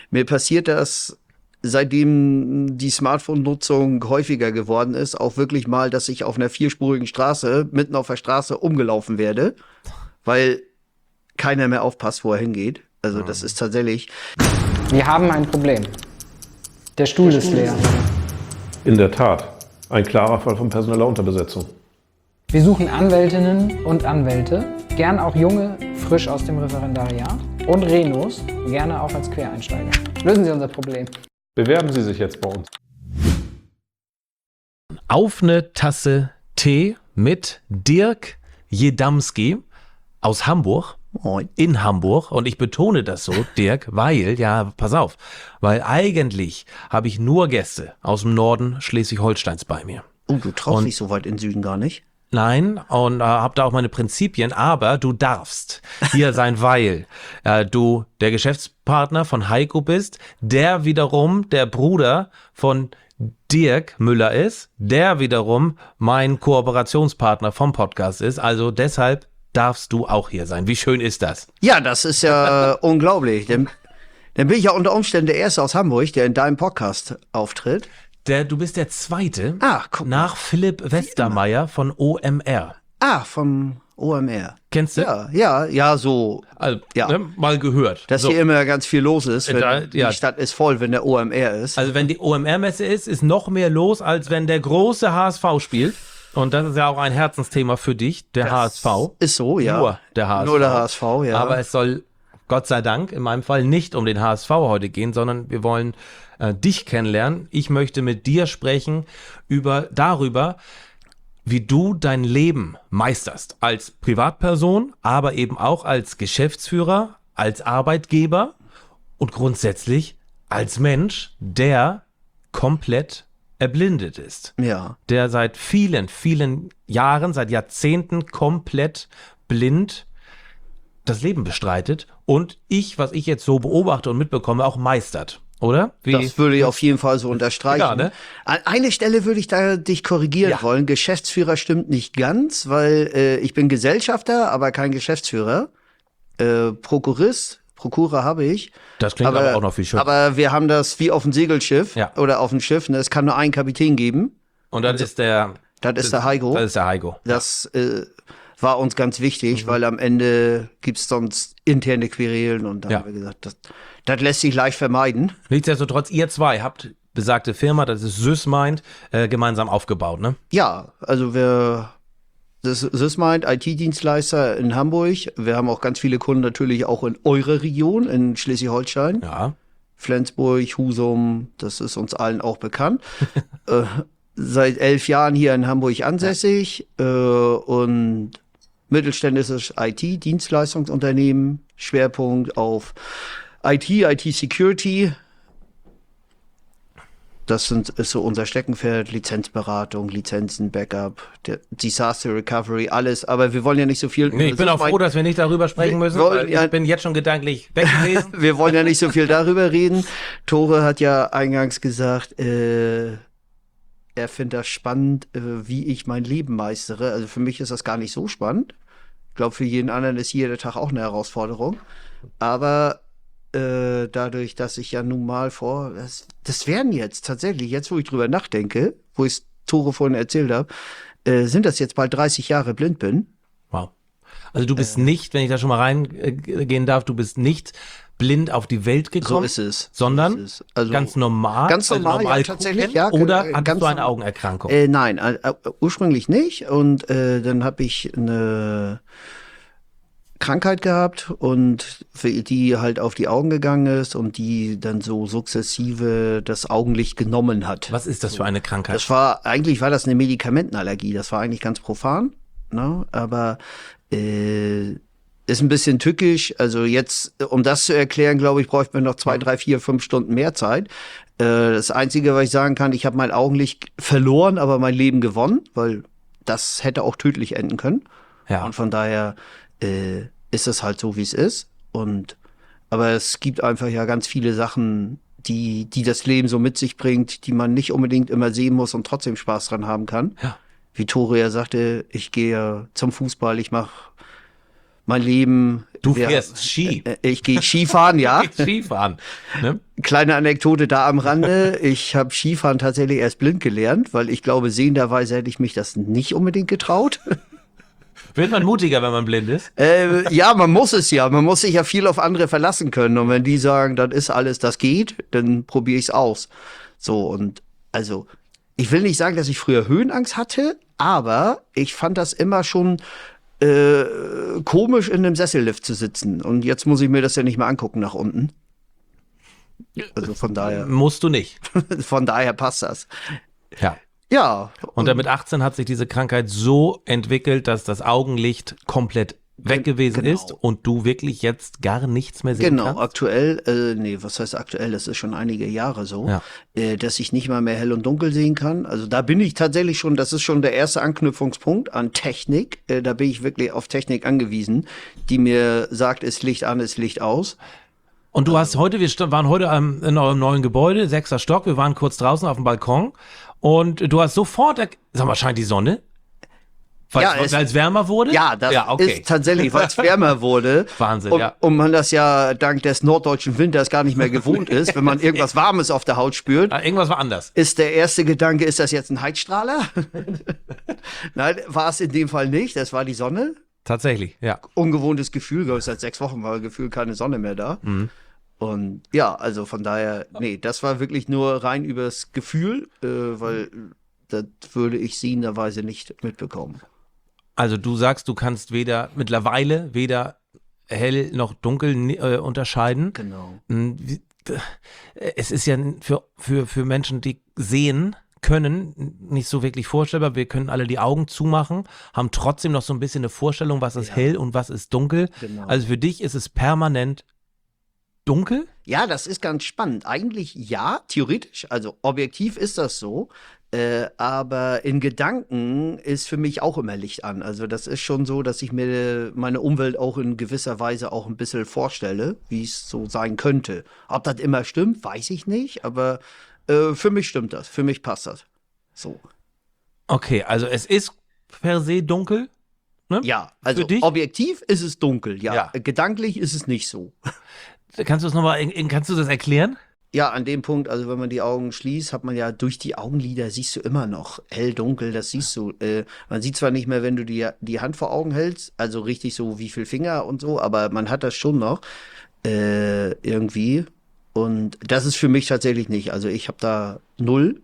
Mir passiert das, seitdem die Smartphone-Nutzung häufiger geworden ist, auch wirklich mal, dass ich auf einer 4-spurigen Straße, mitten auf der Straße umgelaufen werde, weil keiner mehr aufpasst, wo er hingeht. Also das ist tatsächlich... Wir haben ein Problem. Der Stuhl ist leer. In der Tat. Ein klarer Fall von personeller Unterbesetzung. Wir suchen Anwältinnen und Anwälte, gern auch junge, frisch aus dem Referendariat und Renos, gerne auch als Quereinsteiger. Lösen Sie unser Problem. Bewerben Sie sich jetzt bei uns. Auf eine Tasse Tee mit Dirk Jedamski aus Hamburg. Moin. In Hamburg, und ich betone das so, Dirk, weil, ja, pass auf, weil eigentlich habe ich nur Gäste aus dem Norden Schleswig-Holsteins bei mir. Oh, du traust dich so weit in den Süden gar nicht? Nein, und habe da auch meine Prinzipien, aber du darfst hier sein, weil du der Geschäftspartner von Heiko bist, der wiederum der Bruder von Dirk Müller ist, der wiederum mein Kooperationspartner vom Podcast ist, also deshalb darfst du auch hier sein. Wie schön ist das? Ja, das ist ja unglaublich. Dann bin ich ja unter Umständen der Erste aus Hamburg, der in deinem Podcast auftritt. Du bist der Zweite Guck mal. nach Philipp Westermeier von OMR. Vom OMR. Kennst du? Ja, so. Also, Ja. ne, mal gehört. Dass So. hier immer ganz viel los ist, wenn Ja. die Stadt ist voll, wenn der OMR ist. Also wenn die OMR-Messe ist noch mehr los, als wenn der große HSV spielt. Und das ist ja auch ein Herzensthema für dich, der HSV. Ist so, ja. Nur der HSV. Nur der HSV, ja. Aber es soll, Gott sei Dank, in meinem Fall nicht um den HSV heute gehen, sondern wir wollen dich kennenlernen. Ich möchte mit dir sprechen darüber, wie du dein Leben meisterst. Als Privatperson, aber eben auch als Geschäftsführer, als Arbeitgeber und grundsätzlich als Mensch, der komplett erblindet ist. Ja. Der seit vielen, vielen Jahren, seit Jahrzehnten komplett blind das Leben bestreitet und was ich jetzt so beobachte und mitbekomme, auch meistert. Oder? Das würde ich auf jeden Fall so unterstreichen. Ja, ne? An einer Stelle würde ich da dich korrigieren wollen. Geschäftsführer stimmt nicht ganz, weil ich bin Gesellschafter, aber kein Geschäftsführer. Prokurer habe ich. Das klingt aber auch noch viel schöner. Aber wir haben das wie auf dem Segelschiff oder auf dem Schiff. Ne? Es kann nur einen Kapitän geben. Und das ist der Heiko. Das ist der Heiko. Das war uns ganz wichtig, weil am Ende gibt's sonst interne Querelen und da haben wir gesagt, das lässt sich leicht vermeiden. Nichtsdestotrotz, ihr zwei habt besagte Firma, das ist SysMind, gemeinsam aufgebaut, ne? Ja, also das ist SysMind, IT-Dienstleister in Hamburg. Wir haben auch ganz viele Kunden natürlich auch in eurer Region, in Schleswig-Holstein. Ja. Flensburg, Husum, das ist uns allen auch bekannt. Seit 11 Jahren hier in Hamburg ansässig und mittelständisches IT-Dienstleistungsunternehmen, Schwerpunkt auf IT-Security. Das ist so unser Steckenpferd, Lizenzberatung, Lizenzen, Backup, Disaster Recovery, alles. Aber wir wollen ja nicht so viel... Nee, ich bin auch froh, dass wir nicht darüber sprechen müssen, weil ich bin jetzt schon gedanklich weg gewesen. Wir wollen ja nicht so viel darüber reden. Tore hat ja eingangs gesagt, er findet das spannend, wie ich mein Leben meistere. Also für mich ist das gar nicht so spannend. Ich glaube, für jeden anderen ist jeder Tag auch eine Herausforderung. Aber dadurch, dass ich ja nun mal das werden jetzt tatsächlich, jetzt wo ich drüber nachdenke, wo ich Tore vorhin erzählt habe, sind das jetzt bald 30 Jahre blind bin. Wow. Also du bist nicht, wenn ich da schon mal reingehen darf, du bist nicht blind auf die Welt gekommen, So ist es. sondern So ist es. Also, ganz normal, ganz normal, ja, tatsächlich, ja, oder hattest ganz du eine normal. Augenerkrankung? Nein, ursprünglich nicht. Und dann habe ich eine Krankheit gehabt und die halt auf die Augen gegangen ist und die dann so sukzessive das Augenlicht genommen hat. Was ist das für eine Krankheit? Eigentlich war das eine Medikamentenallergie. Das war eigentlich ganz profan, ne? Aber ist ein bisschen tückisch. Also jetzt, um das zu erklären, glaube ich, bräuchte man noch 2, 3, 4, 5 Stunden mehr Zeit. Das Einzige, was ich sagen kann, ich habe mein Augenlicht verloren, aber mein Leben gewonnen, weil das hätte auch tödlich enden können. Ja. Und von daher ist es halt so, wie es ist. Aber es gibt einfach ja ganz viele Sachen, die das Leben so mit sich bringt, die man nicht unbedingt immer sehen muss und trotzdem Spaß dran haben kann. Ja. Wie Tore ja sagte, ich gehe zum Fußball, ich mache mein Leben. Du fährst Ski. Ich gehe Skifahren, ja. Skifahren. Ne? Kleine Anekdote da am Rande. Ich habe Skifahren tatsächlich erst blind gelernt, weil ich glaube, sehenderweise hätte ich mich das nicht unbedingt getraut. Wird man mutiger, wenn man blind ist? Ja, man muss es ja. Man muss sich ja viel auf andere verlassen können. Und wenn die sagen, das ist alles, das geht, dann probiere ich es aus. So, und also, ich will nicht sagen, dass ich früher Höhenangst hatte, aber ich fand das immer schon komisch, in einem Sessellift zu sitzen. Und jetzt muss ich mir das ja nicht mehr angucken nach unten. Also von daher. Musst du nicht. Von daher passt das. Ja. Ja. Und dann mit 18 hat sich diese Krankheit so entwickelt, dass das Augenlicht komplett weg gewesen genau. ist und du wirklich jetzt gar nichts mehr sehen Genau, kannst? aktuell, was heißt aktuell, das ist schon einige Jahre so, Ja. dass ich nicht mal mehr hell und dunkel sehen kann. Also da bin ich tatsächlich schon, das ist schon der erste Anknüpfungspunkt an Technik. Da bin ich wirklich auf Technik angewiesen, die mir sagt, ist Licht an, ist Licht aus. Und du hast heute, waren heute in eurem neuen Gebäude, 6. Stock, wir waren kurz draußen auf dem Balkon und du hast sofort, sag mal, scheint die Sonne? Weil es wärmer wurde? Ja, das ist tatsächlich, weil es wärmer wurde. Wahnsinn, und, ja. Und man das ja dank des norddeutschen Winters gar nicht mehr gewohnt ist, wenn man irgendwas Warmes auf der Haut spürt. Irgendwas war anders. Ist der erste Gedanke, ist das jetzt ein Heizstrahler? Nein, war es in dem Fall nicht, das war die Sonne. Tatsächlich, ja. Ungewohntes Gefühl, seit 6 Wochen war gefühlt keine Sonne mehr da. Mhm. Und ja, also von daher, nee, das war wirklich nur rein übers Gefühl, weil das würde ich siehenderweise nicht mitbekommen. Also du sagst, du kannst mittlerweile weder hell noch dunkel unterscheiden. Genau. Es ist ja für Menschen, die sehen können, nicht so wirklich vorstellbar. Wir können alle die Augen zumachen, haben trotzdem noch so ein bisschen eine Vorstellung, was ist hell und was ist dunkel. Genau. Also für dich ist es permanent dunkel? Ja, das ist ganz spannend. Eigentlich ja, theoretisch, also objektiv ist das so. Aber in Gedanken ist für mich auch immer Licht an. Also das ist schon so, dass ich mir meine Umwelt auch in gewisser Weise auch ein bisschen vorstelle, wie es so sein könnte. Ob das immer stimmt, weiß ich nicht, aber für mich stimmt das, für mich passt das. So. Okay, also es ist per se dunkel? Ne? Ja, also für dich? objektiv ist es dunkel, ja. Ja. Gedanklich ist es nicht so. Kannst du das erklären? Ja, an dem Punkt, also wenn man die Augen schließt, hat man ja durch die Augenlider siehst du immer noch hell, dunkel, das siehst du. Man sieht zwar nicht mehr, wenn du die Hand vor Augen hältst, also richtig so wie viel Finger und so, aber man hat das schon noch irgendwie. Und das ist für mich tatsächlich nicht. Also ich habe da 0.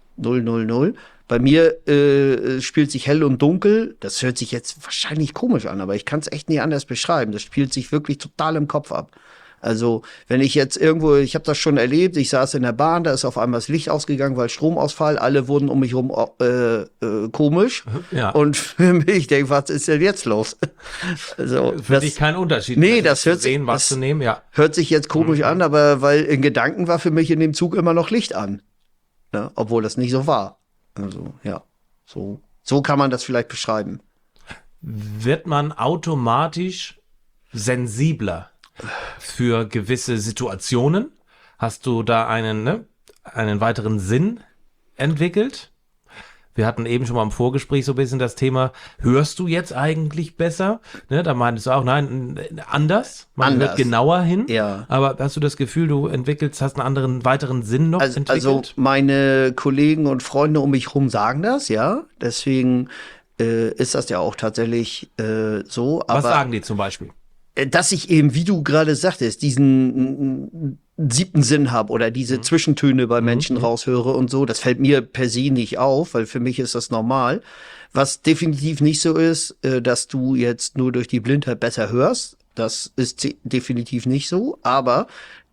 Bei mir spielt sich hell und dunkel, das hört sich jetzt wahrscheinlich komisch an, aber ich kann es echt nicht anders beschreiben. Das spielt sich wirklich total im Kopf ab. Also wenn ich jetzt irgendwo, ich habe das schon erlebt, ich saß in der Bahn, da ist auf einmal das Licht ausgegangen, weil Stromausfall, alle wurden um mich rum komisch. Ja. Und für mich, ich denke, was ist denn jetzt los? Also, Für dich kein Unterschied. Nee, das hört sich, sehen, was zu nehmen, ja. hört sich jetzt komisch an, aber weil in Gedanken war für mich in dem Zug immer noch Licht an. Ne? Obwohl das nicht so war. Also, ja, so kann man das vielleicht beschreiben. Wird man automatisch sensibler für gewisse Situationen? Hast du da einen weiteren Sinn entwickelt? Wir hatten eben schon mal im Vorgespräch so ein bisschen das Thema, hörst du jetzt eigentlich besser? Ne, da meintest du auch, nein, anders. Man hört genauer hin. Ja. Aber hast du das Gefühl, du hast einen weiteren Sinn noch entwickelt? Also meine Kollegen und Freunde um mich rum sagen das, ja. Deswegen ist das ja auch tatsächlich so. Was aber sagen die zum Beispiel? dass ich eben, wie du gerade sagtest, diesen 7. Sinn habe oder diese Zwischentöne bei Menschen raushöre und so, das fällt mir per se nicht auf, weil für mich ist das normal. Was definitiv nicht so ist, dass du jetzt nur durch die Blindheit besser hörst, das ist definitiv nicht so, aber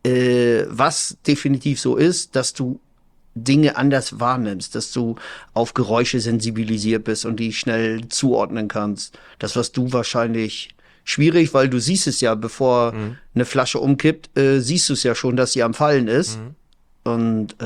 was definitiv so ist, dass du Dinge anders wahrnimmst, dass du auf Geräusche sensibilisiert bist und die schnell zuordnen kannst. Das, was du wahrscheinlich schwierig, weil du siehst es ja, bevor eine Flasche umkippt, siehst du es ja schon, dass sie am Fallen ist. Und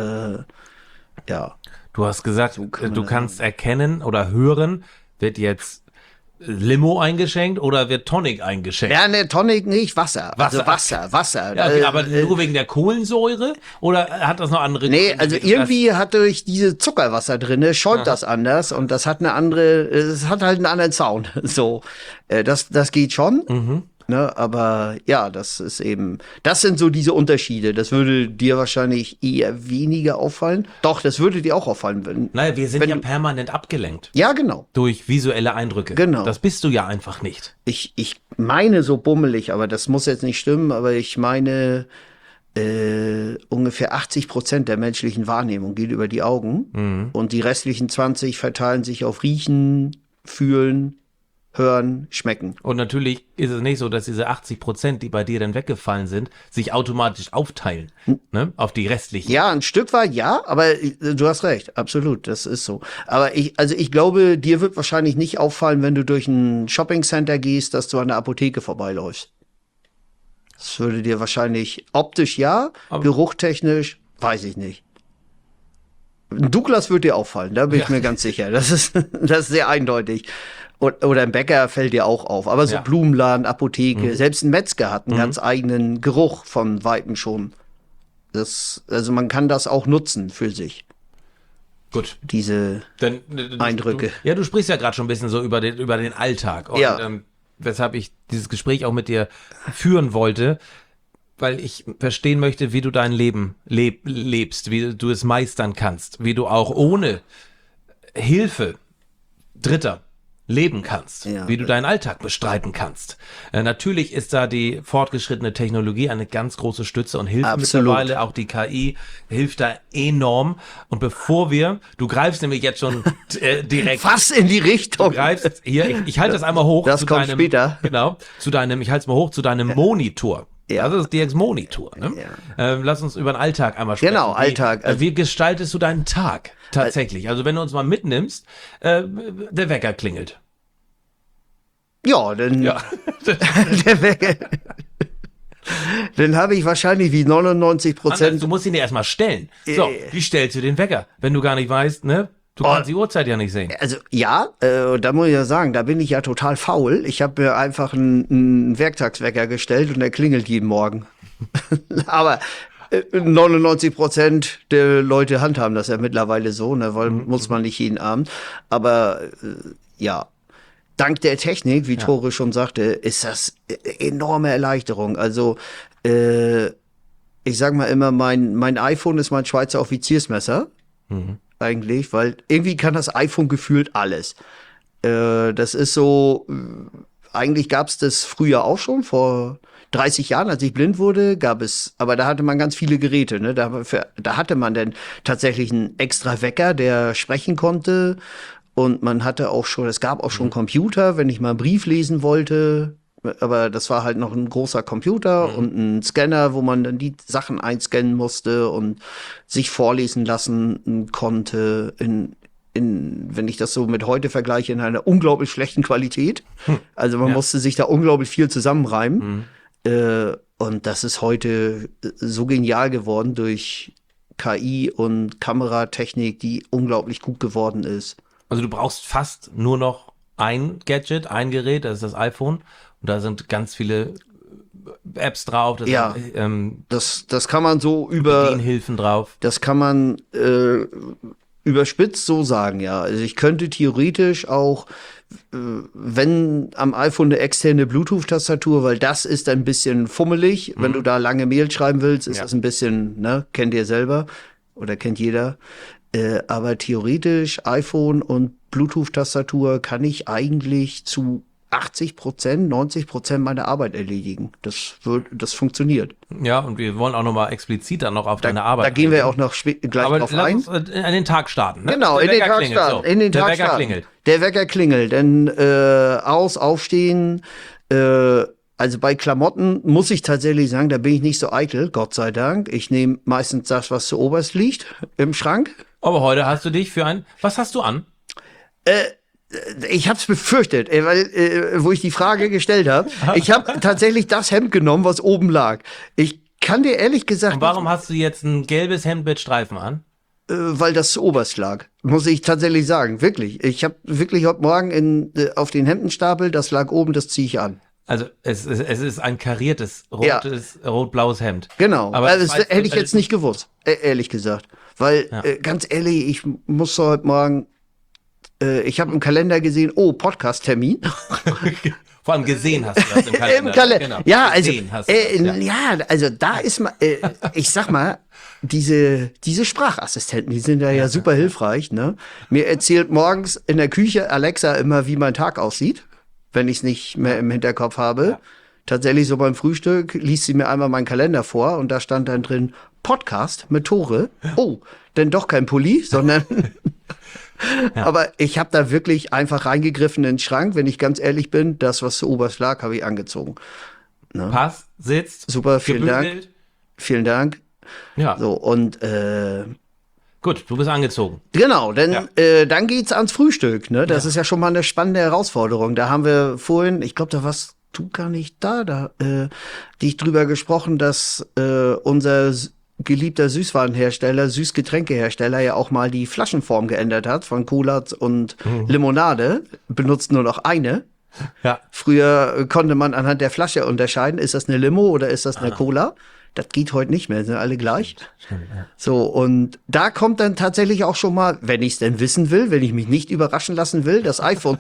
ja. Du hast gesagt, So kann man du kannst erkennen oder hören, wird jetzt Limo eingeschenkt oder wird Tonic eingeschenkt? Ja, ne, Tonic nicht, Wasser. Wasser. Also Wasser. Ja, okay, aber nur wegen der Kohlensäure oder hat das noch andere Nee, Gründe? also irgendwie hat durch diese Zuckerwasser drinne, schäumt das anders und das hat es hat halt einen anderen Sound. So, das geht schon. Ne, aber ja, das sind so diese Unterschiede. Das würde dir wahrscheinlich eher weniger auffallen. Doch, das würde dir auch auffallen. Naja, wir sind wenn ja du- permanent abgelenkt Ja, genau. durch visuelle Eindrücke. Genau. Das bist du ja einfach nicht. Ich meine so bummelig, aber das muss jetzt nicht stimmen, aber ich meine, ungefähr 80% der menschlichen Wahrnehmung geht über die Augen und die restlichen 20 verteilen sich auf Riechen, Fühlen, Hören, Schmecken. Und natürlich ist es nicht so, dass diese 80%, die bei dir dann weggefallen sind, sich automatisch aufteilen, ne, auf die restlichen. Ja, ein Stück weit ja, aber du hast recht, absolut, das ist so. Aber ich glaube, dir wird wahrscheinlich nicht auffallen, wenn du durch ein Shoppingcenter gehst, dass du an der Apotheke vorbeiläufst. Das würde dir wahrscheinlich optisch ja, Aber- geruchtechnisch, weiß ich nicht. Ein Douglas wird dir auffallen, da bin ich mir ganz sicher. Das ist sehr eindeutig. Oder ein Bäcker fällt dir auch auf. Aber so Ja. Blumenladen, Apotheke, selbst ein Metzger hat einen ganz eigenen Geruch von Weitem schon. Also man kann das auch nutzen für sich, Gut. diese Dann, Eindrücke. Du sprichst ja gerade schon ein bisschen so über den Alltag. Und, Ja. Weshalb ich dieses Gespräch auch mit dir führen wollte, weil ich verstehen möchte, wie du dein Leben lebst, wie du es meistern kannst, wie du auch ohne Hilfe Dritter leben kannst, Ja. wie du deinen Alltag bestreiten kannst. Natürlich ist da die fortgeschrittene Technologie eine ganz große Stütze und hilft Absolut. mittlerweile, auch die KI hilft da enorm. Und du greifst nämlich jetzt schon direkt fast in die Richtung. Du greifst hier, ich halte das einmal hoch. Das kommt später. Genau, ich halte es mal hoch zu deinem Monitor. Ja. Das ist DX Monitor. Ne? Lass uns über den Alltag einmal sprechen. Genau, Alltag. Wie gestaltest du deinen Tag tatsächlich? Also wenn du uns mal mitnimmst, der Wecker klingelt. Ja, dann Ja. der Wecker. Dann habe ich wahrscheinlich wie 99%. Anders, du musst ihn dir erstmal stellen. So, wie stellst du den Wecker? Wenn du gar nicht weißt, ne? Du kannst die Uhrzeit ja nicht sehen. Also ja, da muss ich ja sagen, da bin ich ja total faul. Ich habe mir einfach einen Werktagswecker gestellt und der klingelt jeden Morgen. Aber 99% der Leute handhaben das ja mittlerweile so, ne, weil muss man nicht jeden Abend. Aber ja, dank der Technik, wie Tore schon sagte, ist das enorme Erleichterung. Also ich sag mal immer, mein iPhone ist mein Schweizer Offiziersmesser. Eigentlich, weil irgendwie kann das iPhone gefühlt alles. Das ist so, eigentlich gab es das früher auch schon, vor 30 Jahren, als ich blind wurde, aber da hatte man ganz viele Geräte, ne? Da hatte man dann tatsächlich einen extra Wecker, der sprechen konnte. Und man hatte auch schon, es gab auch schon Computer, wenn ich mal einen Brief lesen wollte. Aber das war halt noch ein großer Computer und ein Scanner, wo man dann die Sachen einscannen musste und sich vorlesen lassen konnte wenn ich das so mit heute vergleiche, in einer unglaublich schlechten Qualität. Also man musste sich da unglaublich viel zusammenreimen. Und das ist heute so genial geworden durch KI und Kameratechnik, die unglaublich gut geworden ist. Also du brauchst fast nur noch ein Gadget, ein Gerät, das ist das iPhone. Und da sind ganz viele Apps drauf, da Ja. sind Das kann man so Bedienhilfen drauf. das kann man überspitzt so sagen, ja. Also ich könnte theoretisch auch, wenn am iPhone eine externe Bluetooth-Tastatur, weil das ist ein bisschen fummelig. Wenn du da lange Mail schreiben willst, ist das ein bisschen, ne, kennt ihr selber oder kennt jeder. Aber theoretisch iPhone und Bluetooth-Tastatur kann ich eigentlich zu 80%, 90% meiner Arbeit erledigen. Das funktioniert. Ja, und wir wollen auch nochmal explizit dann noch auf deine Arbeit Da gehen wir eingehen. auch noch gleich Aber drauf lass ein. uns an den Tag starten. Ne? Genau, Der in den Wecker Tag klingelt, starten. so. In den Der Tag Wecker starten. klingelt. Der Wecker klingelt. Dann aufstehen. Also bei Klamotten muss ich tatsächlich sagen, da bin ich nicht so eitel, Gott sei Dank. Ich nehme meistens das, was zuoberst liegt im Schrank. Aber heute hast du dich was hast du an? Ich hab's befürchtet, weil wo ich die Frage gestellt habe. Ich habe tatsächlich das Hemd genommen, was oben lag. Ich kann dir ehrlich gesagt Und warum hast du jetzt ein gelbes Hemd mit Streifen an? weil das zu oberst lag. Muss ich tatsächlich sagen. Wirklich. Ich habe wirklich heute Morgen auf den Hemdenstapel, das lag oben, das ziehe ich an. Also es ist ein kariertes, rot-blaues Hemd. Genau. Aber also das hätte ich jetzt nicht gewusst, ehrlich gesagt. Weil, ganz ehrlich, ich muss heute Morgen, ich habe im Kalender gesehen, Podcast-Termin. Vor allem gesehen hast du das im Kalender. Im Kalender. Genau. Ja, also, Gesehen hast du das, ja, also da ist mal, ich sag mal, diese Sprachassistenten, die sind ja super hilfreich, ne? Mir erzählt morgens in der Küche Alexa immer, wie mein Tag aussieht, wenn ich es nicht mehr im Hinterkopf habe. Ja. Tatsächlich so beim Frühstück liest sie mir einmal meinen Kalender vor und da stand dann drin Podcast mit Tore. Oh, denn doch kein Pulli, sondern aber ich habe da wirklich einfach reingegriffen in den Schrank, wenn ich ganz ehrlich bin, das, was zu oberst lag, habe ich angezogen. Ne? Passt, sitzt. Super, vielen Dank. Vielen Dank. Ja. So, und gut, du bist angezogen. Genau, denn dann geht's ans Frühstück. Ne? Das ist ja schon mal eine spannende Herausforderung. Da haben wir vorhin, ich glaube, da warst du gar nicht da dich drüber gesprochen, dass unser geliebter Süßwarenhersteller, Süßgetränkehersteller ja auch mal die Flaschenform geändert hat von Cola und Limonade, benutzt nur noch eine. Ja. Früher konnte man anhand der Flasche unterscheiden, ist das eine Limo oder ist das eine Cola? Das geht heute nicht mehr, sind alle gleich. Stimmt, ja. So, und da kommt dann tatsächlich auch schon mal, wenn ich es denn wissen will, wenn ich mich nicht überraschen lassen will, das iPhone.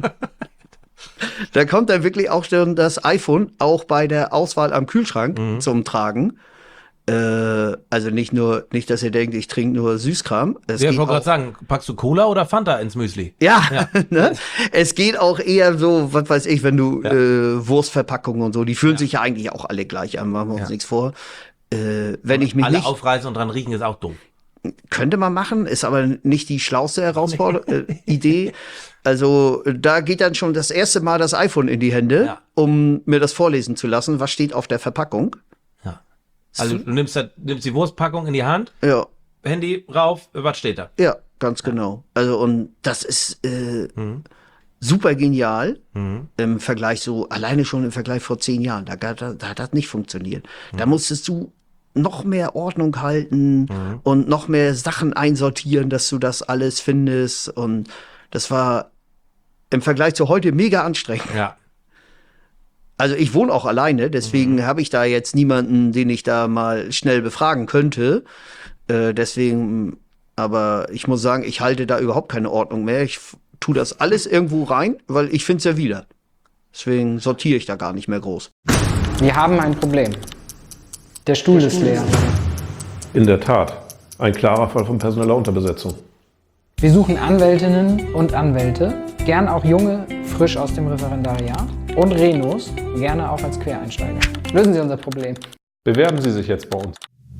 Da kommt dann wirklich auch schon das iPhone auch bei der Auswahl am Kühlschrank zum Tragen. Also nicht, dass ihr denkt, ich trinke nur Süßkram. Ich wollte gerade sagen, packst du Cola oder Fanta ins Müsli? Ja. Ne? Es geht auch eher so, was weiß ich, wenn du Wurstverpackungen und so, die fühlen sich ja eigentlich auch alle gleich an, machen wir uns nichts vor. Wenn ich mich alle nicht aufreißen und dran riechen ist auch dumm. könnte man machen, ist aber nicht die schlauste Idee. Also da geht dann schon das erste Mal das iPhone in die Hände, um mir das vorlesen zu lassen, was steht auf der Verpackung. Ja. Also du nimmst die Wurstpackung in die Hand, Ja. Handy rauf, was steht da? Ja, ganz genau. Also und das ist super genial im Vergleich alleine schon im Vergleich vor 10 Jahren. Da hat das nicht funktioniert. Da musstest du noch mehr Ordnung halten und noch mehr Sachen einsortieren, dass du das alles findest. Und das war im Vergleich zu heute mega anstrengend. Ja. Also ich wohne auch alleine, deswegen habe ich da jetzt niemanden, den ich da mal schnell befragen könnte. Deswegen, aber ich muss sagen, ich halte da überhaupt keine Ordnung mehr. Ich tue das alles irgendwo rein, weil ich finde es ja wieder. Deswegen sortiere ich da gar nicht mehr groß. Wir haben ein Problem. Der Stuhl ist leer. In der Tat, ein klarer Fall von personeller Unterbesetzung. Wir suchen Anwältinnen und Anwälte, gern auch junge, frisch aus dem Referendariat und Renos, gerne auch als Quereinsteiger. Lösen Sie unser Problem. Bewerben Sie sich jetzt bei uns.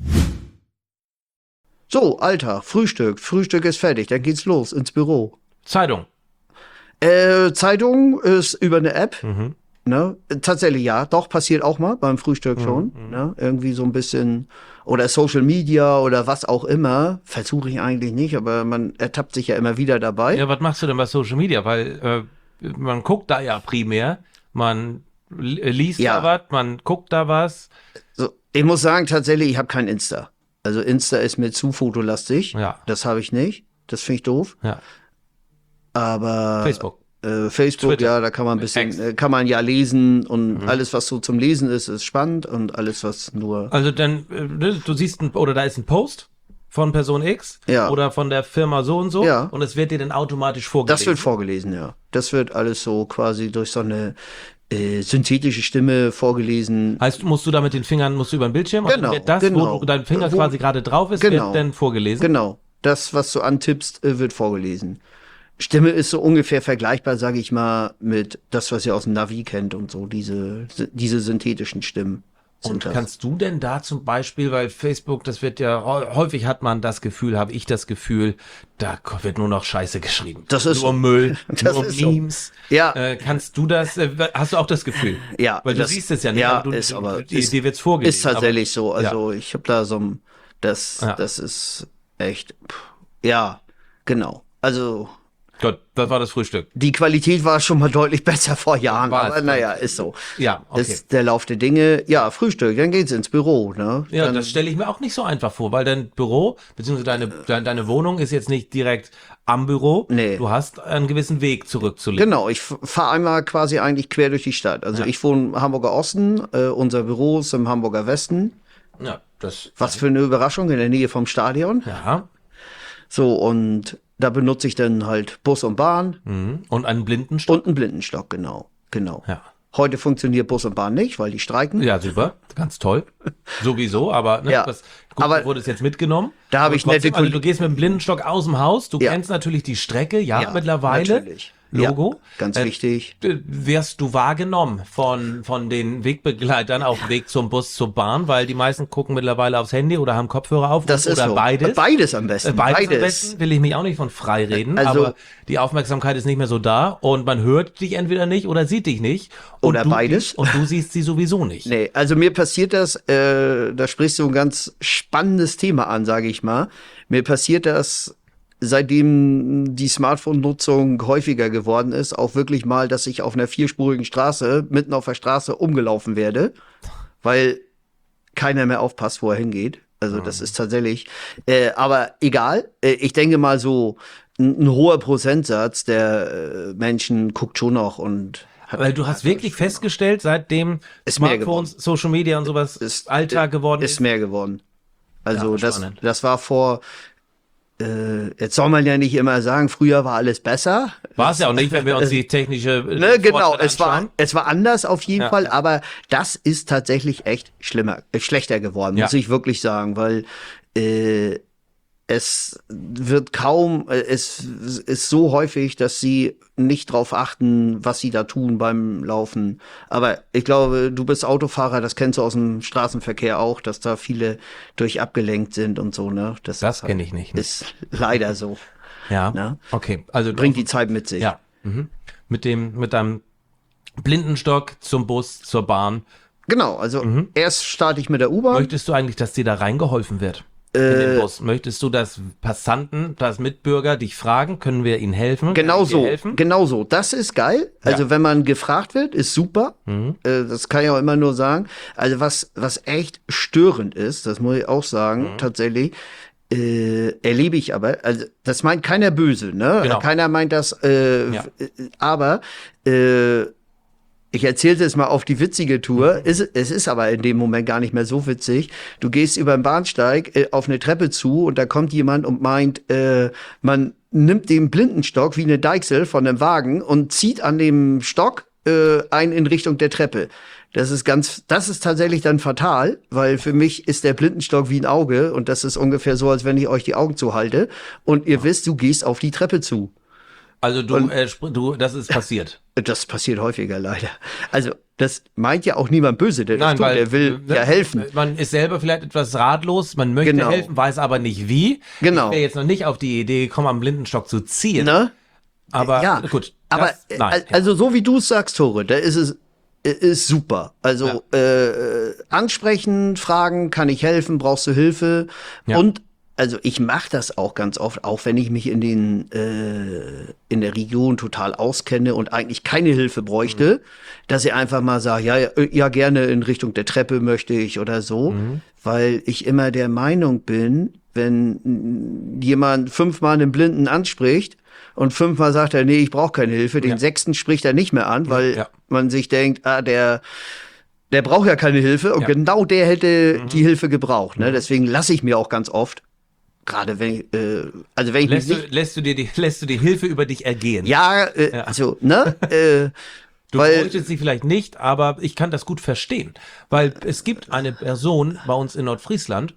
So, Alltag, Frühstück. Frühstück ist fertig, dann geht's los ins Büro. Zeitung. Zeitung ist über eine App. Ne? Tatsächlich ja, doch, passiert auch mal beim Frühstück schon. Ne? Irgendwie so ein bisschen, oder Social Media oder was auch immer, versuche ich eigentlich nicht, aber man ertappt sich ja immer wieder dabei. Ja, was machst du denn bei Social Media? Weil man guckt da ja primär, man liest da was, man guckt da was. So, ich muss sagen, tatsächlich, ich habe kein Insta. Also Insta ist mir zu fotolastig. Ja. Das habe ich nicht. Das finde ich doof. Ja. Aber Facebook. Facebook, Twitter. ja, da kann man ein bisschen, kann man ja lesen und alles, was so zum Lesen ist, ist spannend und alles, was nur. Also dann, du siehst, oder da ist ein Post von Person X oder von der Firma so und so und es wird dir dann automatisch vorgelesen. Das wird vorgelesen, ja. Das wird alles so quasi durch so eine synthetische Stimme vorgelesen. Heißt, musst du da mit den Fingern, musst du über den Bildschirm? Genau, und das, wo dein Finger quasi gerade drauf ist, wird dann vorgelesen? Genau. Das, was du antippst, wird vorgelesen. Stimme ist so ungefähr vergleichbar, sage ich mal, mit das, was ihr aus dem Navi kennt und so, diese synthetischen Stimmen. Und kannst du denn da zum Beispiel, weil Facebook, das wird ja, häufig hat man das Gefühl, habe ich das Gefühl, da wird nur noch Scheiße geschrieben. Das ist nur so. Müll, Das nur ist so. Memes. Ja. Kannst du das, hast du auch das Gefühl? Ja. Weil du siehst es ja nicht. Ja, Du, ist aber. dir wird's vorgelesen. Ist tatsächlich aber, so. Also ich habe da so ein, das ist echt, ja, genau. Also Gut, das war das Frühstück. Die Qualität war schon mal deutlich besser vor Jahren, War es, aber naja, ist so. Ja, okay. Ist der Lauf der Dinge. Ja, Frühstück, dann geht's ins Büro, ne? Ja, Dann, das stelle ich mir auch nicht so einfach vor, weil dein Büro, beziehungsweise deine Wohnung ist jetzt nicht direkt am Büro. Nee. Du hast einen gewissen Weg zurückzulegen. genau, ich fahre einmal quasi eigentlich quer durch die Stadt. Also ich wohne im Hamburger Osten, unser Büro ist im Hamburger Westen. Ja, das. Was für eine Überraschung, in der Nähe vom Stadion. Ja. So, und da benutze ich dann halt Bus und Bahn Mhm. Und einen Blindenstock. und einen Blindenstock, genau. Ja. Heute funktioniert Bus und Bahn nicht, weil die streiken. Ja, super. Ganz toll. Sowieso, aber ne, Ja, das gut, aber wurde es jetzt mitgenommen. da habe Aber ich nette trotzdem, also Kollegen- du gehst mit dem Blindenstock aus dem Haus, du Ja. kennst natürlich die Strecke, ja, Ja, mittlerweile. natürlich. Logo. Ja, ganz wichtig. Wirst du wahrgenommen von den Wegbegleitern auf dem Weg zum Bus, zur Bahn, weil die meisten gucken mittlerweile aufs Handy oder haben Kopfhörer auf Das ist oder so. beides. Beides am besten. Beides am besten will ich mich auch nicht von frei reden, Also- aber die Aufmerksamkeit ist nicht mehr so da und man hört dich entweder nicht oder sieht dich nicht. Und Oder du, beides. Und du siehst sie sowieso nicht. Nee, also mir passiert das, da sprichst du ein ganz spannendes Thema an, sage ich mal. Mir passiert das, seitdem die Smartphone-Nutzung häufiger geworden ist, auch wirklich mal, dass ich auf einer vierspurigen Straße, mitten auf der Straße umgelaufen werde, weil keiner mehr aufpasst, wo er hingeht. Also das ist tatsächlich, aber egal. Ich denke mal so, ein hoher Prozentsatz der Menschen guckt schon noch und hat Weil du hast wirklich festgestellt, seitdem Ist mehr Smartphones, Social Media und sowas Alltag geworden ist mehr geworden. Also Ja, spannend. das war vor, jetzt soll man ja nicht immer sagen, früher war alles besser. War es ja auch nicht, wenn wir uns die technische Ne, genau, Fortschritte anschauen. es war anders auf jeden Ja. Fall, aber das ist tatsächlich echt schlechter geworden, Ja. muss ich wirklich sagen, weil es wird kaum, es ist so häufig, dass sie nicht drauf achten, was sie da tun beim Laufen. Aber ich glaube, du bist Autofahrer, das kennst du aus dem Straßenverkehr auch, dass da viele durch abgelenkt sind und so, ne? Das kenne ich nicht. Ne? Ist leider so. Ja, Na? okay. Also Bringt die Zeit mit sich. Ja. Mhm. Mit deinem Blindenstock zum Bus, zur Bahn. Genau, also erst starte ich mit der U-Bahn. Möchtest du eigentlich, dass dir da reingeholfen wird? In den Bus? Möchtest du, dass Passanten, dass Mitbürger dich fragen, können wir ihnen helfen? Genau Können wir dir so, helfen? genau so. Das ist geil. Also wenn man gefragt wird, ist super. Das kann ich auch immer nur sagen. Also was echt störend ist, das muss ich auch sagen, tatsächlich, erlebe ich aber, also das meint keiner böse, ne? Genau. Keiner meint das, Ja. aber ich erzählte es mal auf die witzige Tour. Es ist aber in dem Moment gar nicht mehr so witzig. Du gehst über den Bahnsteig auf eine Treppe zu und da kommt jemand und meint, man nimmt den Blindenstock wie eine Deichsel von einem Wagen und zieht an dem Stock ein in Richtung der Treppe. Das ist tatsächlich dann fatal, weil für mich ist der Blindenstock wie ein Auge und das ist ungefähr so, als wenn ich euch die Augen zuhalte und ihr wisst, du gehst auf die Treppe zu. Also das ist passiert. Das passiert häufiger leider. Also das meint ja auch niemand böse, der das tut, der will ne, ja helfen. Man ist selber vielleicht etwas ratlos, man möchte Genau. helfen, weiß aber nicht wie. Genau. Ich wäre jetzt noch nicht auf die Idee gekommen, am Blindenstock zu ziehen. Ne? Aber Ja, gut. aber Nein, also so wie du es sagst, Tore, da ist es ist super. Also ansprechen, fragen, kann ich helfen, brauchst du Hilfe? Ja. Und also ich mache das auch ganz oft, auch wenn ich mich in der Region total auskenne und eigentlich keine Hilfe bräuchte, dass ich einfach mal sage, ja, gerne in Richtung der Treppe möchte ich oder so, weil ich immer der Meinung bin, wenn jemand 5-mal einen Blinden anspricht und 5-mal sagt er, nee, ich brauche keine Hilfe, den 6. spricht er nicht mehr an, weil man sich denkt, der braucht ja keine Hilfe und genau der hätte die Hilfe gebraucht. Ne? Deswegen lasse ich mir auch ganz oft, gerade wenn ich lässt du die Hilfe über dich ergehen. also, ne? Du bräuchtest sie vielleicht nicht, aber ich kann das gut verstehen. Weil es gibt eine Person bei uns in Nordfriesland,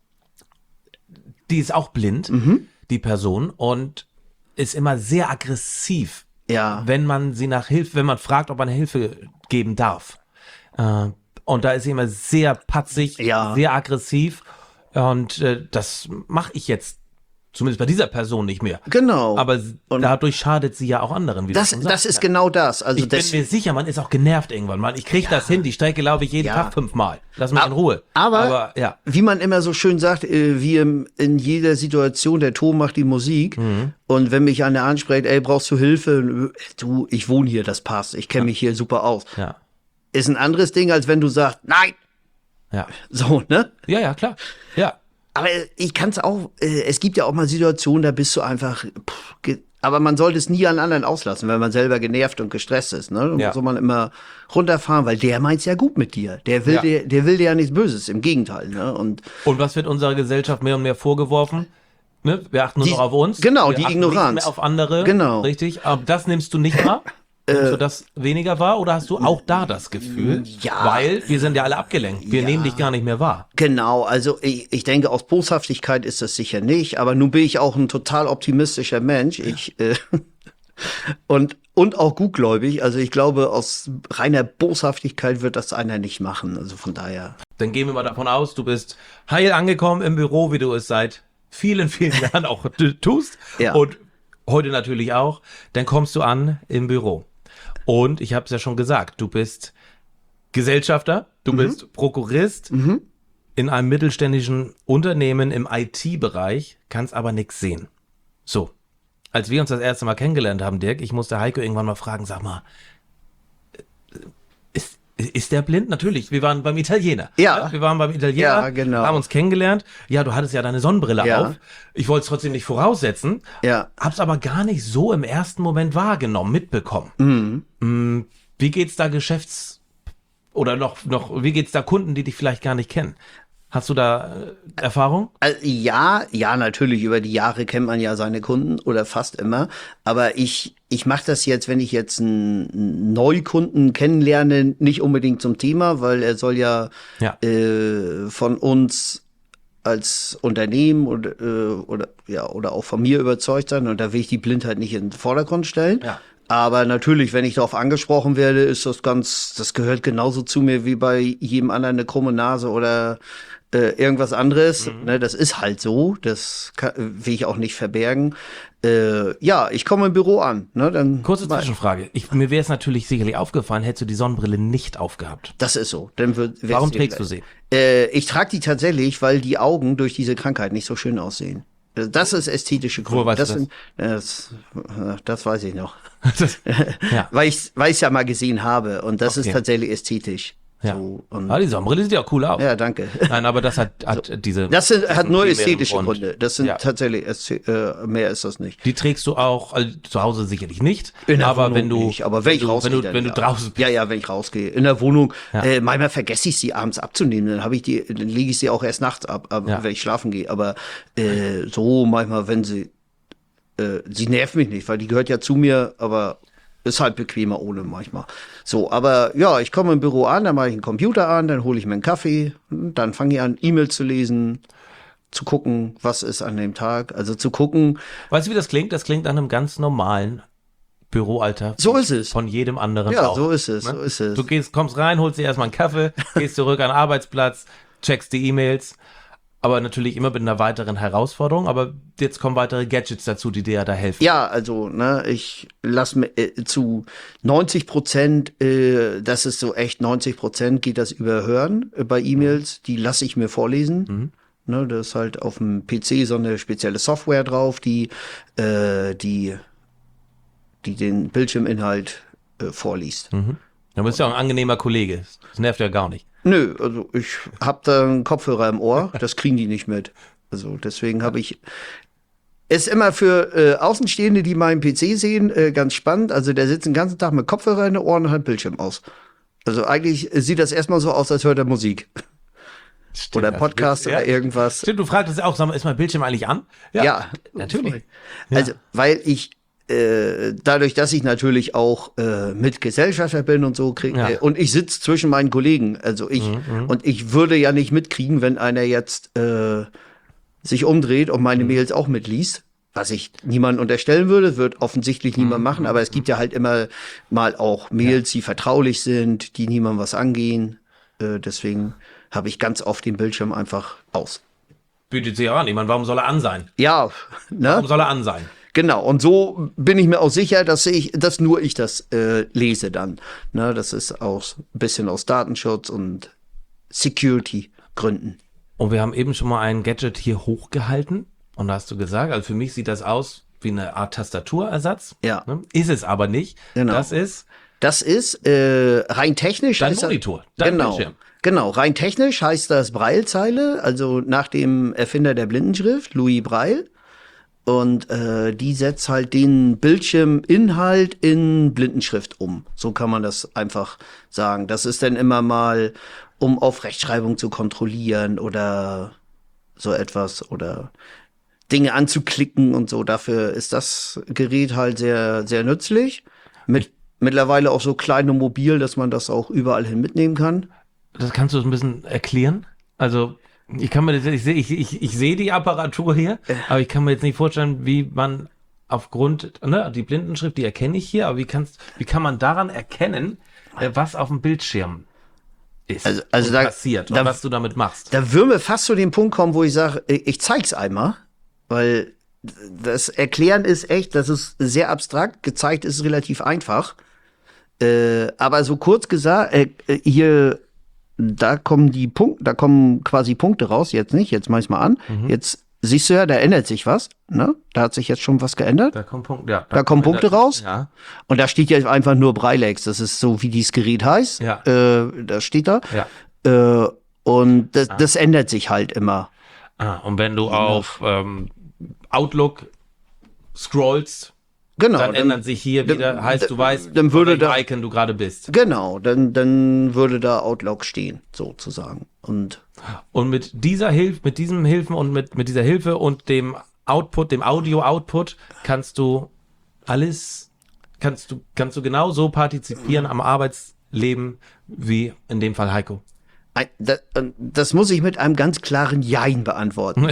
die ist auch blind, die Person, und ist immer sehr aggressiv, wenn man sie nach Hilfe, wenn man fragt, ob man Hilfe geben darf. Und da ist sie immer sehr patzig, sehr aggressiv. Und das mache ich jetzt zumindest bei dieser Person nicht mehr. Genau. Aber Und dadurch schadet sie ja auch anderen. Wie du schon das sagst. ist genau das. Also Ich bin mir sicher, man ist auch genervt irgendwann mal. Ich kriege das hin, die Strecke laufe ich jeden Ja. Tag 5-mal. Lass mich in Ruhe. Aber ja. wie man immer so schön sagt, wie in jeder Situation, der Ton macht die Musik. Und wenn mich einer anspricht, ey, brauchst du Hilfe? Du, ich wohne hier, das passt. Ich kenne mich hier super aus. Ja. Ist ein anderes Ding, als wenn du sagst, nein. Ja. So, ne? Ja, ja, klar. Ja. Aber ich kann es auch, es gibt ja auch mal Situationen, da bist du einfach, aber man sollte es nie an anderen auslassen, wenn man selber genervt und gestresst ist. Ne? Da Ja. soll man immer runterfahren, weil der meint's ja gut mit dir. Der will dir ja nichts Böses, im Gegenteil. Ne? Und was wird unserer Gesellschaft mehr und mehr vorgeworfen? Ne? Wir achten nur noch auf uns. genau, wir die achten Ignoranz. nicht mehr auf andere. Genau. Richtig. Aber das nimmst du nicht wahr? Nimmst du das weniger wahr oder hast du auch da das Gefühl? Ja. Weil wir sind ja alle abgelenkt. Wir nehmen dich gar nicht mehr wahr. genau, also ich denke, aus Boshaftigkeit ist das sicher nicht, aber nun bin ich auch ein total optimistischer Mensch. Und auch gutgläubig. Also ich glaube, aus reiner Boshaftigkeit wird das einer nicht machen. Also von daher. Dann gehen wir mal davon aus, du bist heil angekommen im Büro, wie du es seit vielen, vielen Jahren auch tust. Ja. Und heute natürlich auch. Dann kommst du an im Büro. Und ich habe es ja schon gesagt, du bist Gesellschafter, du bist Prokurist in einem mittelständischen Unternehmen im IT-Bereich, kannst aber nichts sehen. So, als wir uns das erste Mal kennengelernt haben, Dirk, ich musste Heiko irgendwann mal fragen, sag mal, ist der blind? Natürlich, wir waren beim Italiener. Ja. Wir waren beim Italiener, Ja, genau. haben uns kennengelernt. Ja, du hattest ja deine Sonnenbrille Ja. auf. Ich wollte es trotzdem nicht voraussetzen. Ja. Hab's aber gar nicht so im ersten Moment wahrgenommen, mitbekommen. Wie geht's da oder noch, wie geht's da Kunden, die dich vielleicht gar nicht kennen? Hast du da Erfahrung? Also, ja, natürlich. Über die Jahre kennt man ja seine Kunden oder fast immer. Aber ich mache das jetzt, wenn ich jetzt einen Neukunden kennenlerne, nicht unbedingt zum Thema, weil er soll ja, von uns als Unternehmen oder auch von mir überzeugt sein. Und da will ich die Blindheit nicht in den Vordergrund stellen. Ja. Aber natürlich, wenn ich darauf angesprochen werde, ist das gehört genauso zu mir wie bei jedem anderen eine krumme Nase oder irgendwas anderes. Ne, das ist halt so. Das will ich auch nicht verbergen. Ich komme im Büro an. Ne, dann Kurze Zwischenfrage. Mir wäre es natürlich sicherlich aufgefallen, hättest du die Sonnenbrille nicht aufgehabt. Das ist so. Dann Warum trägst du sie? Ich trage die tatsächlich, weil die Augen durch diese Krankheit nicht so schön aussehen. Das ist ästhetische Gründe. Woher weißt du das weiß ich noch. Ja. Weil ich ja mal gesehen habe. Und das Okay. ist tatsächlich ästhetisch. Ja. So, und Die Sonnenbrille sieht ja auch cool aus. ja, danke. Nein, aber das hat diese. Das hat nur primären ästhetische Grund. Gründe. Das sind Ja. tatsächlich, mehr ist das nicht. Die trägst du auch zu Hause sicherlich nicht. In der aber Wohnung wenn du, nicht, aber wenn ich rausgehe, wenn du dann, draußen bist. Ja, wenn ich rausgehe. In der Wohnung, Ja. manchmal vergesse ich sie abends abzunehmen, dann lege ich sie auch erst nachts ab, Ja. wenn ich schlafen gehe. Aber so manchmal, wenn sie nervt mich nicht, weil die gehört ja zu mir, aber ist halt bequemer ohne manchmal. So, aber ja, ich komme im Büro an, dann mache ich einen Computer an, dann hole ich mir einen Kaffee, dann fange ich an, E-Mails zu lesen, zu gucken, was ist an dem Tag. Also zu gucken. Weißt du, wie das klingt? Das klingt nach einem ganz normalen Büroalltag. So ist es. Von jedem anderen Ja, auch. so ist es, Ne? so ist es. Du kommst rein, holst dir erstmal einen Kaffee, gehst zurück an den Arbeitsplatz, checkst die E-Mails. Aber natürlich immer mit einer weiteren Herausforderung. Aber jetzt kommen weitere Gadgets dazu, die dir ja da helfen. Ja, also, ne, ich lasse mir zu 90%, das ist so echt 90% geht das über Hören bei E-Mails, die lasse ich mir vorlesen. Ne, da ist halt auf dem PC so eine spezielle Software drauf, die den Bildschirminhalt vorliest. Du bist ja auch ein angenehmer Kollege. Das nervt ja gar nicht. Nö, also ich hab da einen Kopfhörer im Ohr, das kriegen die nicht mit. Also deswegen habe ich ist immer für Außenstehende, die meinen PC sehen, ganz spannend. Also der sitzt den ganzen Tag mit Kopfhörer in den Ohren und hat Bildschirm aus. Also eigentlich sieht das erstmal so aus, als hört er Musik. Oder Podcast oder irgendwas. Stimmt, du fragtest auch, sag mal, ist mein Bildschirm eigentlich an? Ja, natürlich. Also, weil ich dadurch, dass ich natürlich auch Mitgesellschafter bin und so und ich sitze zwischen meinen Kollegen, also und ich würde ja nicht mitkriegen, wenn einer jetzt sich umdreht und meine Mails auch mitliest, was ich niemandem unterstellen würde, wird offensichtlich niemand machen, aber es gibt ja halt immer mal auch Mails, die vertraulich sind, die niemandem was angehen, deswegen habe ich ganz oft den Bildschirm einfach aus. bietet sich auch an. Ich meine, warum soll er an sein? Ja, ne? Warum soll er an sein? Genau, und so bin ich mir auch sicher, dass nur ich das lese dann. Ne, das ist auch ein bisschen aus Datenschutz und Security-Gründen. Und wir haben eben schon mal ein Gadget hier hochgehalten. Und da hast du gesagt, also für mich sieht das aus wie eine Art Tastaturersatz. Ja. Ne? Ist es aber nicht. Genau. Das ist rein technisch. dein heißt das- Monitor, dein Genau. Bildschirm. Genau, rein technisch heißt das Braillezeile, also nach dem Erfinder der Blindenschrift, Louis Braille. Und die setzt halt den Bildschirminhalt in Blindenschrift um. So kann man das einfach sagen. Das ist dann immer mal, um auf Rechtschreibung zu kontrollieren oder so etwas oder Dinge anzuklicken und so. Dafür ist das Gerät halt sehr, sehr nützlich. Mittlerweile auch so klein und mobil, dass man das auch überall hin mitnehmen kann. Das kannst du ein bisschen erklären? Also ich kann mir das, ich sehe die Apparatur hier, aber ich kann mir jetzt nicht vorstellen, wie man aufgrund, ne, die Blindenschrift, die erkenne ich hier, aber wie kann man daran erkennen, was auf dem Bildschirm ist Also und da- passiert und da- was du damit machst? Da würden wir fast zu dem Punkt kommen, wo ich sage, ich zeig's einmal, weil das Erklären ist echt, das ist sehr abstrakt, gezeigt ist relativ einfach. Aber so kurz gesagt, hier, da kommen quasi Punkte raus, jetzt nicht, jetzt mach ich's mal an. Jetzt siehst du ja, da ändert sich was, ne? Da hat sich jetzt schon was geändert. Da kommen Punkte, ja. Da kommen Punkte raus. Ja. Und da steht ja einfach nur Breilex, das ist so, wie dieses Gerät heißt. Ja. Das steht da. Ja. Und das ändert sich halt immer. Und wenn du auf Outlook scrollst, Genau. dann ändert sich hier wieder, heißt du weißt, dann würde auf welchem da- Icon du gerade bist. Genau, dann würde da Outlook stehen, sozusagen. Und Und mit dieser Hilfe, mit diesem Hilfen und mit dieser Hilfe und dem Output, dem Audio-Output, kannst du genauso partizipieren am Arbeitsleben wie in dem Fall Heiko. das muss ich mit einem ganz klaren Jein beantworten.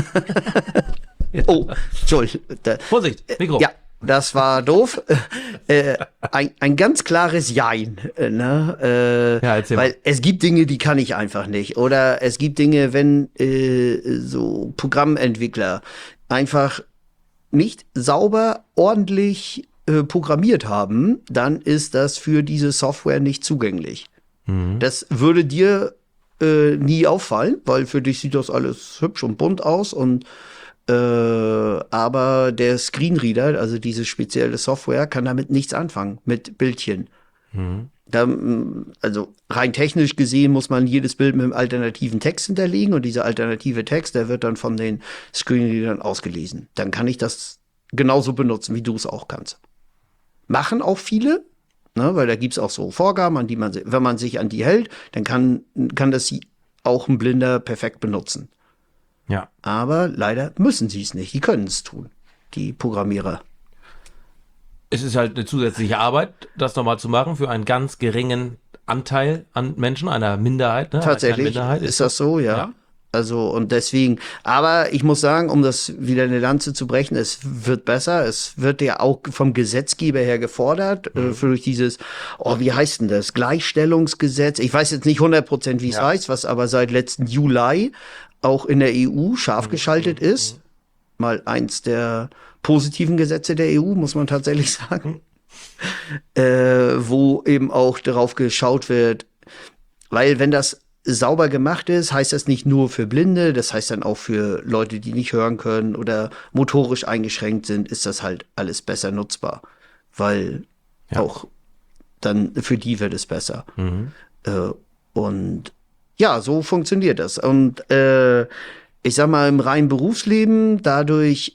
Oh, Entschuldigung. Vorsicht, Mikro. Ja, das war doof. Ein ganz klares Jein. Ne? Ja, erzähl weil mal. es gibt Dinge, die kann ich einfach nicht. Oder es gibt Dinge, wenn so Programmentwickler einfach nicht sauber, ordentlich programmiert haben, dann ist das für diese Software nicht zugänglich. Das würde dir nie auffallen, weil für dich sieht das alles hübsch und bunt aus und aber der Screenreader, also diese spezielle Software, kann damit nichts anfangen, mit Bildchen. Also rein technisch gesehen muss man jedes Bild mit einem alternativen Text hinterlegen und dieser alternative Text, der wird dann von den Screenreadern ausgelesen. Dann kann ich das genauso benutzen, wie du es auch kannst. Machen auch viele, ne, weil da gibt's auch so Vorgaben, an die man, wenn man sich an die hält, dann kann das auch ein Blinder perfekt benutzen. Ja. Aber leider müssen sie es nicht. Die können es tun, die Programmierer. Es ist halt eine zusätzliche Arbeit, das nochmal zu machen für einen ganz geringen Anteil an Menschen, einer Minderheit. Ne? Tatsächlich Minderheit ist das so, ja. Ja. Also und deswegen, aber ich muss sagen, um das wieder eine Lanze zu brechen, es wird besser. Es wird ja auch vom Gesetzgeber her gefordert, durch dieses, wie heißt denn das? Gleichstellungsgesetz. Ich weiß jetzt nicht 100%, wie es heißt, was aber seit letzten Juli auch in der EU scharf geschaltet ist. Mal eins der positiven Gesetze der EU, muss man tatsächlich sagen. Wo eben auch darauf geschaut wird, weil wenn das sauber gemacht ist, heißt das nicht nur für Blinde, das heißt dann auch für Leute, die nicht hören können oder motorisch eingeschränkt sind, ist das halt alles besser nutzbar, weil auch dann für die wird es besser. Und ja, so funktioniert das. Und ich sag mal, im reinen Berufsleben, dadurch,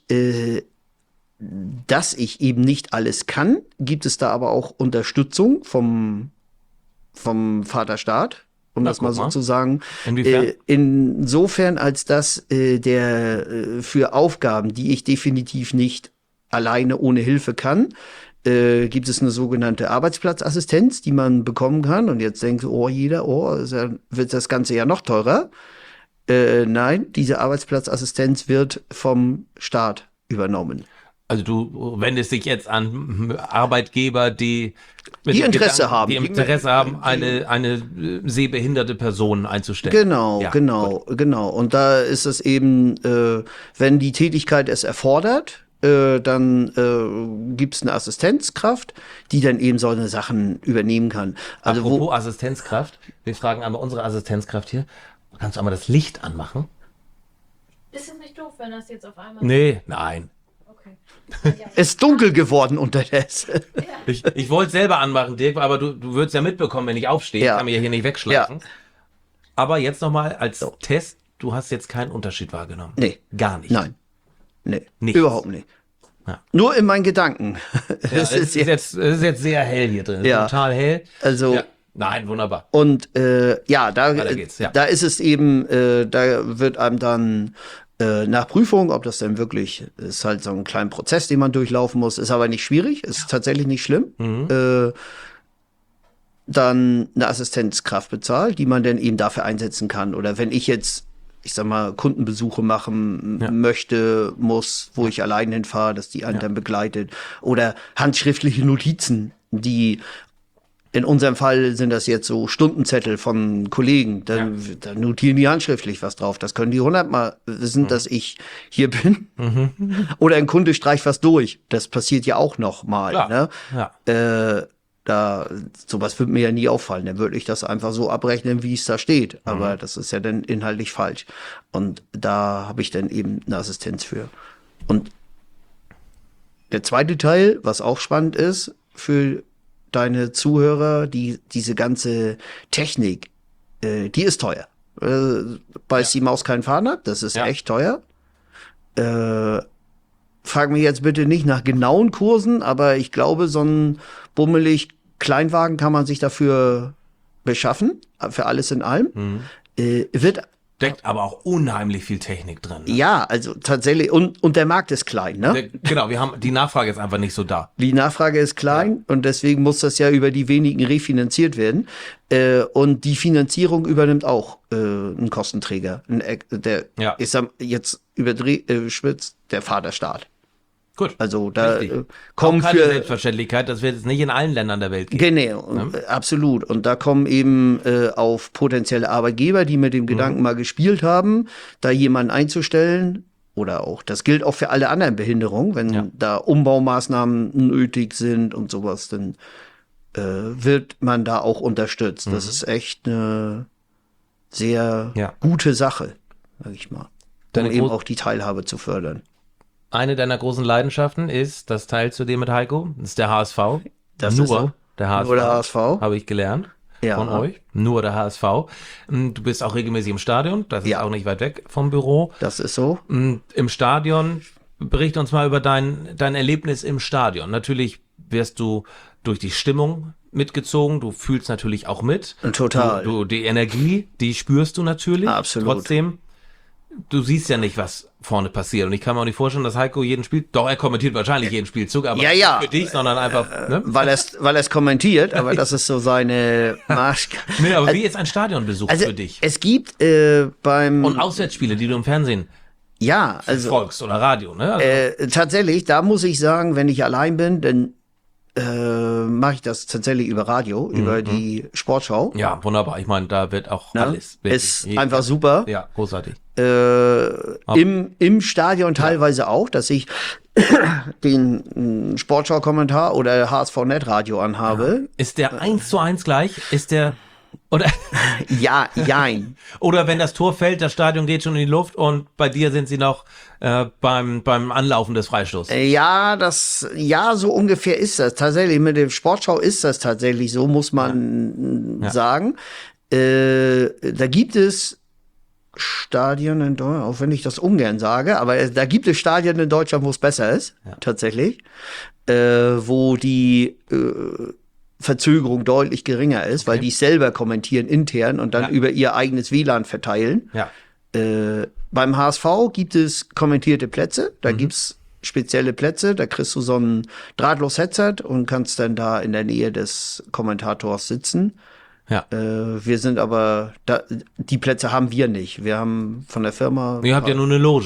dass ich eben nicht alles kann, gibt es da aber auch Unterstützung vom Vaterstaat, um Na, das mal guck so mal. zu sagen. Inwiefern? Insofern, als dass der für Aufgaben, die ich definitiv nicht alleine ohne Hilfe kann, gibt es eine sogenannte Arbeitsplatzassistenz, die man bekommen kann. Und jetzt denkt jeder, wird das Ganze ja noch teurer. Nein, diese Arbeitsplatzassistenz wird vom Staat übernommen. Also du wendest dich jetzt an Arbeitgeber, die mit Die dem Interesse Gedanken, haben. die Interesse haben, eine sehbehinderte Person einzustellen. Genau, Ja, genau. Und da ist es eben, wenn die Tätigkeit es erfordert, dann gibt's eine Assistenzkraft, die dann eben so eine Sachen übernehmen kann. Also Apropos Assistenzkraft, wir fragen aber unsere Assistenzkraft hier, kannst du einmal das Licht anmachen? Ist es nicht doof, wenn das jetzt auf einmal... Nee, nein. Okay. es ist dunkel geworden unterdessen. Ich wollte es selber anmachen, Dirk, aber du würdest ja mitbekommen, wenn ich aufstehe. Ja. Ich kann mir hier nicht wegschlagen. Ja. Aber jetzt nochmal als Test, du hast jetzt keinen Unterschied wahrgenommen. Nee. Gar nicht. Nein. Nee, Nichts. überhaupt nicht. Ja. Nur in meinen Gedanken. Ja, es ist jetzt sehr hell hier drin. Ja. Total hell. Also, Ja. Nein, wunderbar. und da, Weiter geht's, ja. da ist es eben, da wird einem dann nach Prüfung, ob das denn wirklich ist, halt so ein kleiner Prozess, den man durchlaufen muss, ist aber nicht schwierig, ist tatsächlich nicht schlimm. Dann eine Assistenzkraft bezahlt, die man dann eben dafür einsetzen kann. Oder wenn ich jetzt, ich sag mal, Kundenbesuche machen möchte, muss, wo ich allein hinfahre, dass die einen dann begleitet. Oder handschriftliche Notizen, die in unserem Fall sind das jetzt so Stundenzettel von Kollegen. Da notieren die handschriftlich was drauf. Das können die 100-mal wissen, dass ich hier bin. Oder ein Kunde streicht was durch. Das passiert ja auch noch mal. Klar. Ne? Ja. Sowas wird mir ja nie auffallen. Dann würde ich das einfach so abrechnen, wie es da steht. Aber das ist ja dann inhaltlich falsch. Und da habe ich dann eben eine Assistenz für. Und der zweite Teil, was auch spannend ist für deine Zuhörer, diese ganze Technik, die ist teuer. Beißt die Maus keinen Faden ab, das ist echt teuer. Frag mich jetzt bitte nicht nach genauen Kursen, aber ich glaube, so ein bummelig Kleinwagen kann man sich dafür beschaffen, für alles in allem. Wird Steckt aber auch unheimlich viel Technik drin. Ne? ja, also tatsächlich, und der Markt ist klein, ne? Genau, wir haben die Nachfrage ist einfach nicht so da. Die Nachfrage ist klein und deswegen muss das ja über die wenigen refinanziert werden. Und die Finanzierung übernimmt auch ein Kostenträger. Ich sag jetzt überspitzt, der Vaterstaat. Gut. Also da Richtig. kommen auch keine für Selbstverständlichkeit, das wird es nicht in allen Ländern der Welt geben. Genau, absolut. Und da kommen eben auf potenzielle Arbeitgeber, die mit dem Gedanken mal gespielt haben, da jemanden einzustellen. Oder auch, das gilt auch für alle anderen Behinderungen, wenn da Umbaumaßnahmen nötig sind und sowas, dann wird man da auch unterstützt. Das ist echt eine sehr gute Sache, sag ich mal. Um eben auch die Teilhabe zu fördern. Eine deiner großen Leidenschaften ist, das teilst du dir mit Heiko, das ist der HSV. Das nur ist so. der HSV. Nur der HSV. Habe ich gelernt von euch. Nur der HSV. Du bist auch regelmäßig im Stadion, das ist auch nicht weit weg vom Büro. Das ist so. Im Stadion, berichte uns mal über dein Erlebnis im Stadion. Natürlich wirst du durch die Stimmung mitgezogen, du fühlst natürlich auch mit. Total. Die Energie, die spürst du natürlich. Absolut. Trotzdem, du siehst ja nicht, was vorne passiert. Und ich kann mir auch nicht vorstellen, dass Heiko jeden Spielzug, doch er kommentiert wahrscheinlich jeden Spielzug, aber nicht für dich, sondern einfach, ne? Weil er kommentiert, aber das ist so seine Marsch. Nee, aber wie ist ein Stadionbesuch für dich? Es gibt beim Und Auswärtsspiele, die du im Fernsehen folgst oder Radio, ne? Also, tatsächlich, da muss ich sagen, wenn ich allein bin, dann mache ich das tatsächlich über Radio, über die Sportschau. ja, wunderbar. Ich meine, da wird auch alles. Ist einfach super. Ja, großartig. Im Stadion teilweise auch, dass ich den Sportschau-Kommentar oder HSV-Net-Radio anhabe. Ist der 1:1 gleich? Ist der, oder, Ja, jein. oder wenn das Tor fällt, das Stadion geht schon in die Luft und bei dir sind sie noch beim Anlaufen des Freistoßes. So ungefähr ist das. Tatsächlich, mit dem Sportschau ist das tatsächlich so, muss man sagen. Da gibt es Stadien in Deutschland, auch wenn ich das ungern sage, aber da gibt es Stadien in Deutschland, wo es besser ist, tatsächlich, wo die Verzögerung deutlich geringer ist, weil die es selber kommentieren intern und dann über ihr eigenes WLAN verteilen. Ja. Beim HSV gibt es kommentierte Plätze, da gibt's spezielle Plätze, da kriegst du so ein Drahtlos-Headset und kannst dann da in der Nähe des Kommentators sitzen. Ja. Wir sind aber, die Plätze haben wir nicht. Wir haben von der Firma. Ihr habt ja nur eine Loge.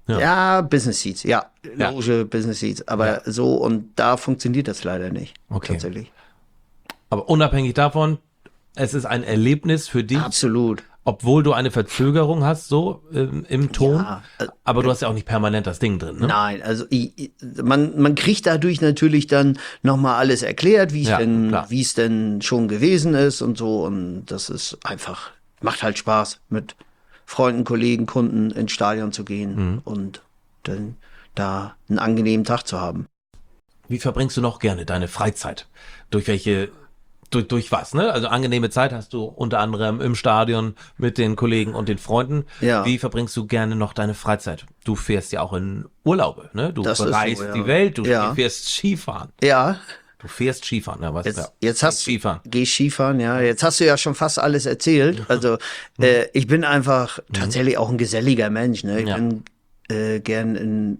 Ja, Business Seats, ja. Ja. Loge, Business Seats. Aber so, und da funktioniert das leider nicht. Okay. Tatsächlich. Aber unabhängig davon, es ist ein Erlebnis für dich, Absolut. obwohl du eine Verzögerung hast, so im Ton. Ja, aber du hast ja auch nicht permanent das Ding drin, ne? Nein, also man kriegt dadurch natürlich dann nochmal alles erklärt, Ja, klar. wie es denn schon gewesen ist und so. Und das ist einfach, macht halt Spaß, mit Freunden, Kollegen, Kunden ins Stadion zu gehen und dann da einen angenehmen Tag zu haben. Wie verbringst du noch gerne deine Freizeit? Durch was, ne? Also angenehme Zeit hast du unter anderem im Stadion mit den Kollegen und den Freunden. Ja. Wie verbringst du gerne noch deine Freizeit? Du fährst ja auch in Urlaube, ne? Du Das ist so, bereist ja. die Welt, du Ja. fährst Skifahren. Ja, Du fährst Skifahren, ja, was? jetzt hast du Skifahren. Geh Skifahren, ja. Jetzt hast du ja schon fast alles erzählt. Also ich bin einfach tatsächlich auch ein geselliger Mensch. Ne? Ich Ja. bin gern in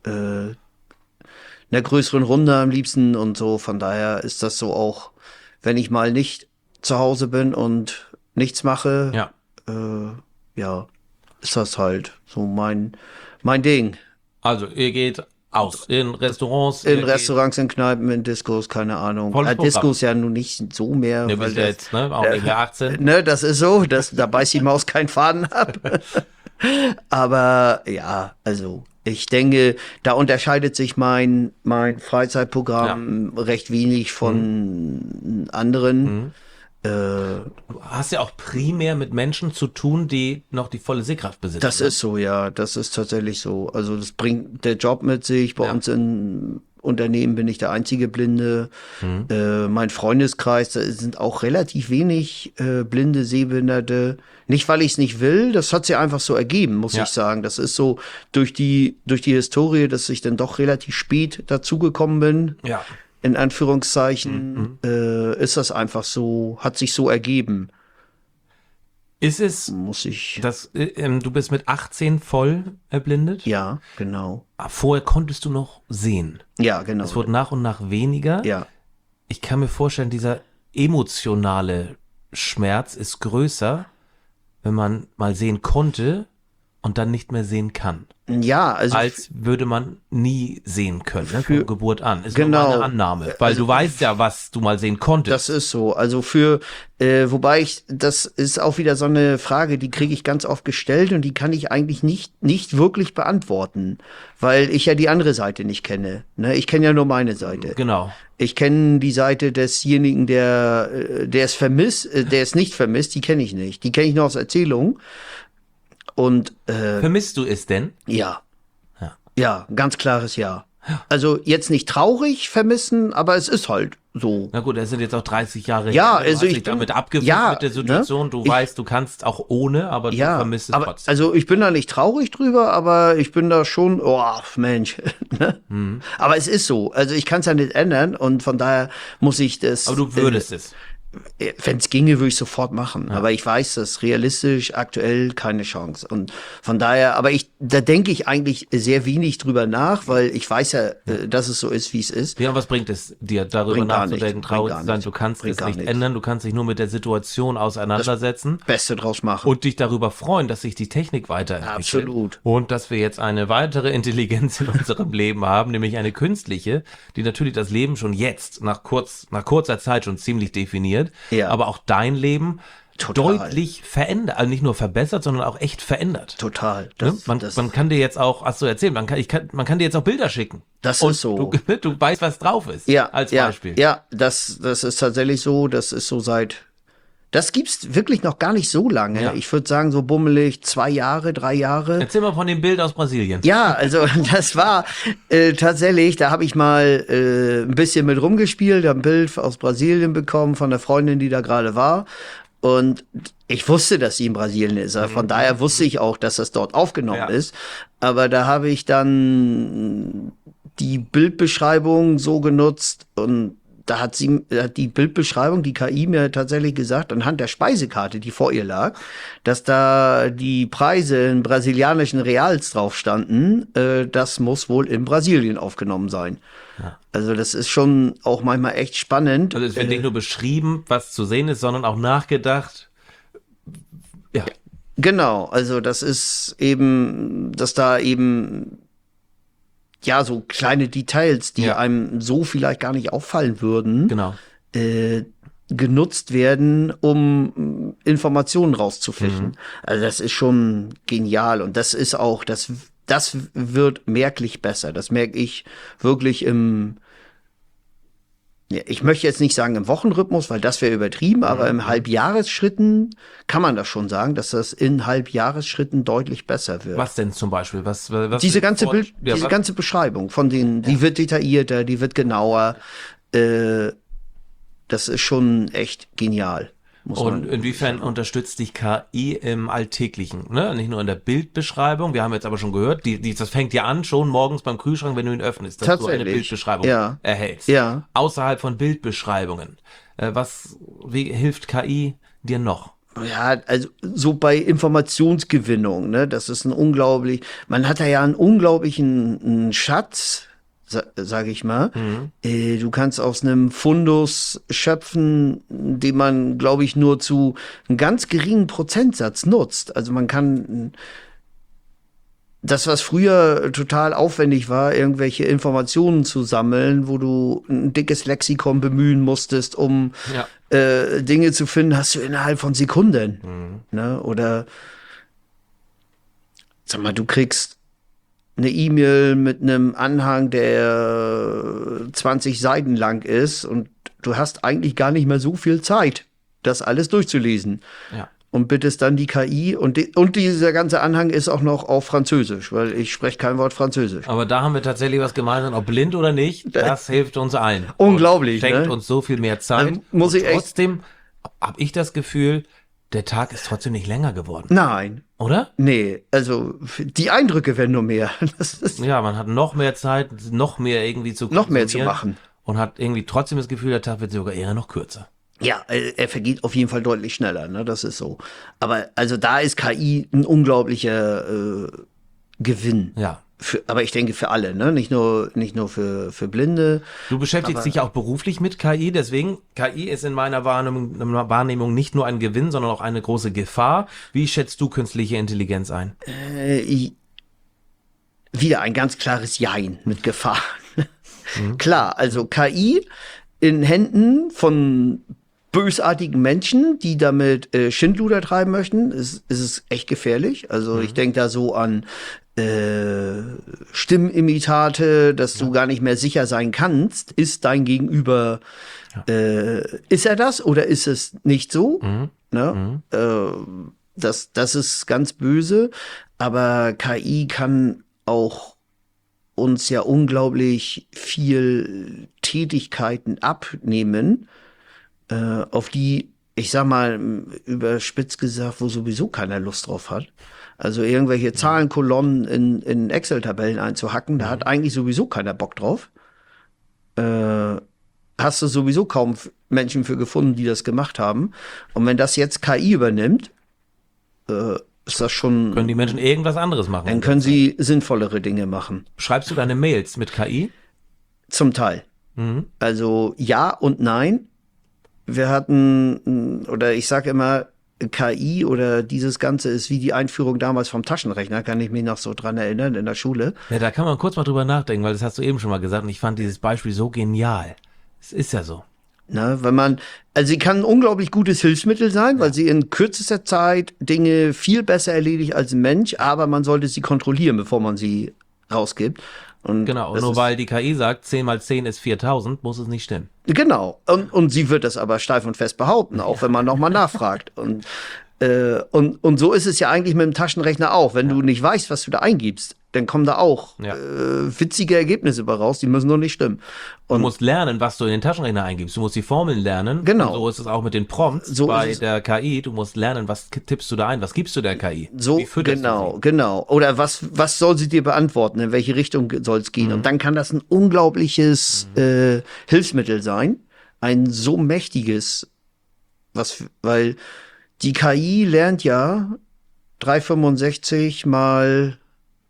einer größeren Runde am liebsten und so. Von daher ist das so auch, wenn ich mal nicht zu Hause bin und nichts mache, Ja. ja, ist das halt so mein Ding. Also, ihr geht aus in Restaurants. In ihr geht- Restaurants, in Kneipen, in Diskos, keine Ahnung. Volles Programm. Diskos ja nun nicht so mehr. Ne, weil bist ja das- jetzt, ne? Auch nicht mehr 18. Ne, das ist so, da beißt die Maus keinen Faden ab. Aber ja, also ich denke, da unterscheidet sich mein Freizeitprogramm recht wenig von anderen. Du hast ja auch primär mit Menschen zu tun, die noch die volle Sehkraft besitzen. Das ist so, ja, das ist tatsächlich so. Also das bringt der Job mit sich. Bei Ja. uns im Unternehmen bin ich der einzige Blinde. Mein Freundeskreis, da sind auch relativ wenig blinde, Sehbehinderte. Nicht, weil ich es nicht will, das hat sich einfach so ergeben, muss Ja. ich sagen. Das ist so durch die Historie, dass ich dann doch relativ spät dazugekommen bin. Ja. In Anführungszeichen ist das einfach so, hat sich so ergeben, Ist es, muss ich. du bist mit 18 voll erblindet? Ja, genau. Vorher konntest du noch sehen. Ja, genau. Es wurde nach und nach weniger. Ja. Ich kann mir vorstellen, dieser emotionale Schmerz ist größer, wenn man mal sehen konnte und dann nicht mehr sehen kann. Ja, also Als würde man nie sehen können, ne? Für- Von Geburt an. Ist Genau. nur meine Annahme. Weil Also- du weißt ja, was du mal sehen konntest. das ist so. Also wobei das ist auch wieder so eine Frage, die kriege ich ganz oft gestellt und die kann ich eigentlich nicht wirklich beantworten, weil ich ja die andere Seite nicht kenne. Ne? Ich kenne ja nur meine Seite. Genau. Ich kenne die Seite desjenigen, der es vermisst, der es nicht vermisst, die kenne ich nicht. Die kenne ich nur aus Erzählungen. Und Vermisst du es denn? ja. Ja. Ja, ganz klares Ja. Also jetzt nicht traurig vermissen, aber es ist halt so. Na gut, das sind jetzt auch 30 Jahre Ja, her. Du also hast ich dich bin- damit abgefunden ja, mit der Situation. ne? Du Ich- weißt, du kannst auch ohne, aber du Ja, vermisst es aber trotzdem. also ich bin da nicht traurig drüber, aber ich bin da schon, oh Mensch. Ne? Mhm. Aber es ist so. Also ich kann es ja nicht ändern und von daher muss ich das. Aber du würdest es. Wenn es ginge, würde ich sofort machen. Aber ich weiß, das realistisch aktuell keine Chance. Und von daher, aber da denke ich eigentlich sehr wenig drüber nach, weil ich weiß ja, dass es so ist, wie es ist. Ja, und was bringt es dir, darüber Bringt gar nachzudenken, nichts, traurig bringt zu gar sein? Du nichts, kannst bringt es gar nicht nichts. ändern, du kannst dich nur mit der Situation auseinandersetzen Beste draus machen. und dich darüber freuen, dass sich die Technik weiterentwickelt. Absolut. Und dass wir jetzt eine weitere Intelligenz in unserem Leben haben, nämlich eine künstliche, die natürlich das Leben schon jetzt, nach kurzer Zeit schon ziemlich definiert, Ja. aber auch dein Leben Total. deutlich verändert, also nicht nur verbessert, sondern auch echt verändert. Total. Ne? Man kann dir jetzt auch, hast du erzählt, man kann dir jetzt auch Bilder schicken. Das Und ist so. Du weißt, was drauf ist. Ja, Als ja, Beispiel. Ja, das ist tatsächlich so. Das ist so das gibt's wirklich noch gar nicht so lange. Ja. Ich würde sagen, so bummelig 2 Jahre, 3 Jahre. Erzähl mal von dem Bild aus Brasilien. Ja, also das war tatsächlich, da habe ich mal ein bisschen mit rumgespielt, habe ein Bild aus Brasilien bekommen von der Freundin, die da gerade war. Und ich wusste, dass sie in Brasilien ist. Also von daher wusste ich auch, dass das dort aufgenommen Ja. ist. Aber da habe ich dann die Bildbeschreibung so genutzt und da hat die Bildbeschreibung, die KI mir tatsächlich gesagt, anhand der Speisekarte, die vor ihr lag, dass da die Preise in brasilianischen Reals drauf standen. Das muss wohl in Brasilien aufgenommen sein. Also das ist schon auch manchmal echt spannend. Also es wird nicht nur beschrieben, was zu sehen ist, sondern auch nachgedacht. Ja. Genau, also das ist eben, dass da eben ja so kleine Details, die Ja. einem so vielleicht gar nicht auffallen würden, Genau. genutzt werden, um Informationen rauszufischen. Also das ist schon genial und das ist auch, das wird merklich besser. Das merke ich wirklich ich möchte jetzt nicht sagen im Wochenrhythmus, weil das wäre übertrieben, aber im Halbjahresschritten kann man das schon sagen, dass das in Halbjahresschritten deutlich besser wird. Was denn zum Beispiel? Was Diese ganze was? ganze Beschreibung von denen, die wird detaillierter, die wird genauer. Das ist schon echt genial. Und inwiefern unterstützt dich KI im Alltäglichen? Ne? Nicht nur in der Bildbeschreibung. Wir haben jetzt aber schon gehört, das fängt ja an schon morgens beim Kühlschrank, wenn du ihn öffnest, dass du eine Tatsächlich. Bildbeschreibung Ja. erhältst. Ja. Außerhalb von Bildbeschreibungen. Wie hilft KI dir noch? Ja, also so bei Informationsgewinnung, ne, das ist man hat da ja einen unglaublichen Schatz, sag ich mal. Du kannst aus einem Fundus schöpfen, den man, glaube ich, nur zu einem ganz geringen Prozentsatz nutzt. Also man kann das, was früher total aufwendig war, irgendwelche Informationen zu sammeln, wo du ein dickes Lexikon bemühen musstest, um Dinge zu finden, hast du innerhalb von Sekunden. Ne? Oder sag mal, du kriegst eine E-Mail mit einem Anhang, der 20 Seiten lang ist und du hast eigentlich gar nicht mehr so viel Zeit, das alles durchzulesen. Ja. Und bittest dann die KI und dieser ganze Anhang ist auch noch auf Französisch, weil ich spreche kein Wort Französisch. Aber da haben wir tatsächlich was gemeinsam, ob blind oder nicht, das hilft uns allen. Unglaublich, Und schenkt ne? uns so viel mehr Zeit. Dann muss ich und trotzdem habe ich das Gefühl, der Tag ist trotzdem nicht länger geworden. Nein, Oder? nee, also die Eindrücke werden nur mehr. Das ist Ja, man hat noch mehr Zeit, noch mehr irgendwie zu noch mehr zu konsumieren machen. Und hat irgendwie trotzdem das Gefühl, der Tag wird sogar eher noch kürzer. Ja, er vergeht auf jeden Fall deutlich schneller, ne? Das ist so. Aber also da ist KI ein unglaublicher Gewinn. Ja. Aber ich denke für alle, ne? Nicht nur für Blinde. Du beschäftigst dich auch beruflich mit KI, deswegen KI ist in meiner Wahrnehmung nicht nur ein Gewinn, sondern auch eine große Gefahr. Wie schätzt du künstliche Intelligenz ein? Wieder ein ganz klares Jein mit Gefahr. Klar, also KI in Händen von bösartigen Menschen, die damit Schindluder treiben möchten, ist es echt gefährlich. Also ich denke da so an Stimmimitate, dass du gar nicht mehr sicher sein kannst, ist dein Gegenüber, ist er das oder ist es nicht so? Ne? Das ist ganz böse, aber KI kann auch uns ja unglaublich viel Tätigkeiten abnehmen, auf die, ich sag mal, überspitzt gesagt, wo sowieso keiner Lust drauf hat. Also irgendwelche Zahlenkolonnen in Excel-Tabellen einzuhacken, da hat eigentlich sowieso keiner Bock drauf. Hast du sowieso kaum Menschen für gefunden, die das gemacht haben. Und wenn das jetzt KI übernimmt, ist das schon. Können die Menschen irgendwas anderes machen? Dann können sie sinnvollere Dinge machen. Schreibst du deine Mails mit KI? Zum Teil. Also ja und nein. Wir hatten, oder ich sage immer, KI oder dieses Ganze ist wie die Einführung damals vom Taschenrechner, kann ich mich noch so dran erinnern, in der Schule. Ja, da kann man kurz mal drüber nachdenken, weil das hast du eben schon mal gesagt und ich fand dieses Beispiel so genial. Es ist ja so. Ne, also sie kann ein unglaublich gutes Hilfsmittel sein, weil sie in kürzester Zeit Dinge viel besser erledigt als ein Mensch, aber man sollte sie kontrollieren, bevor man sie rausgibt. Und Genau, das nur ist- weil die KI sagt, 10 mal 10 ist 4000, muss es nicht stimmen. Genau. Und sie wird das aber steif und fest behaupten, auch wenn man nochmal nachfragt. Und so ist es ja eigentlich mit dem Taschenrechner auch. Wenn du nicht weißt, was du da eingibst, dann kommen da auch Ja. witzige Ergebnisse bei raus, die müssen nur nicht stimmen. Du Und musst lernen, was du in den Taschenrechner eingibst. Du musst die Formeln lernen. Genau. Und so ist es auch mit den Prompts So bei ist es. der KI. Du musst lernen, was tippst du da ein, was gibst du der KI. so, Wie fütterst du sie? genau. Oder was soll sie dir beantworten? In welche Richtung soll es gehen? Und dann kann das ein unglaubliches Hilfsmittel sein. Ein so mächtiges, weil die KI lernt ja 365 mal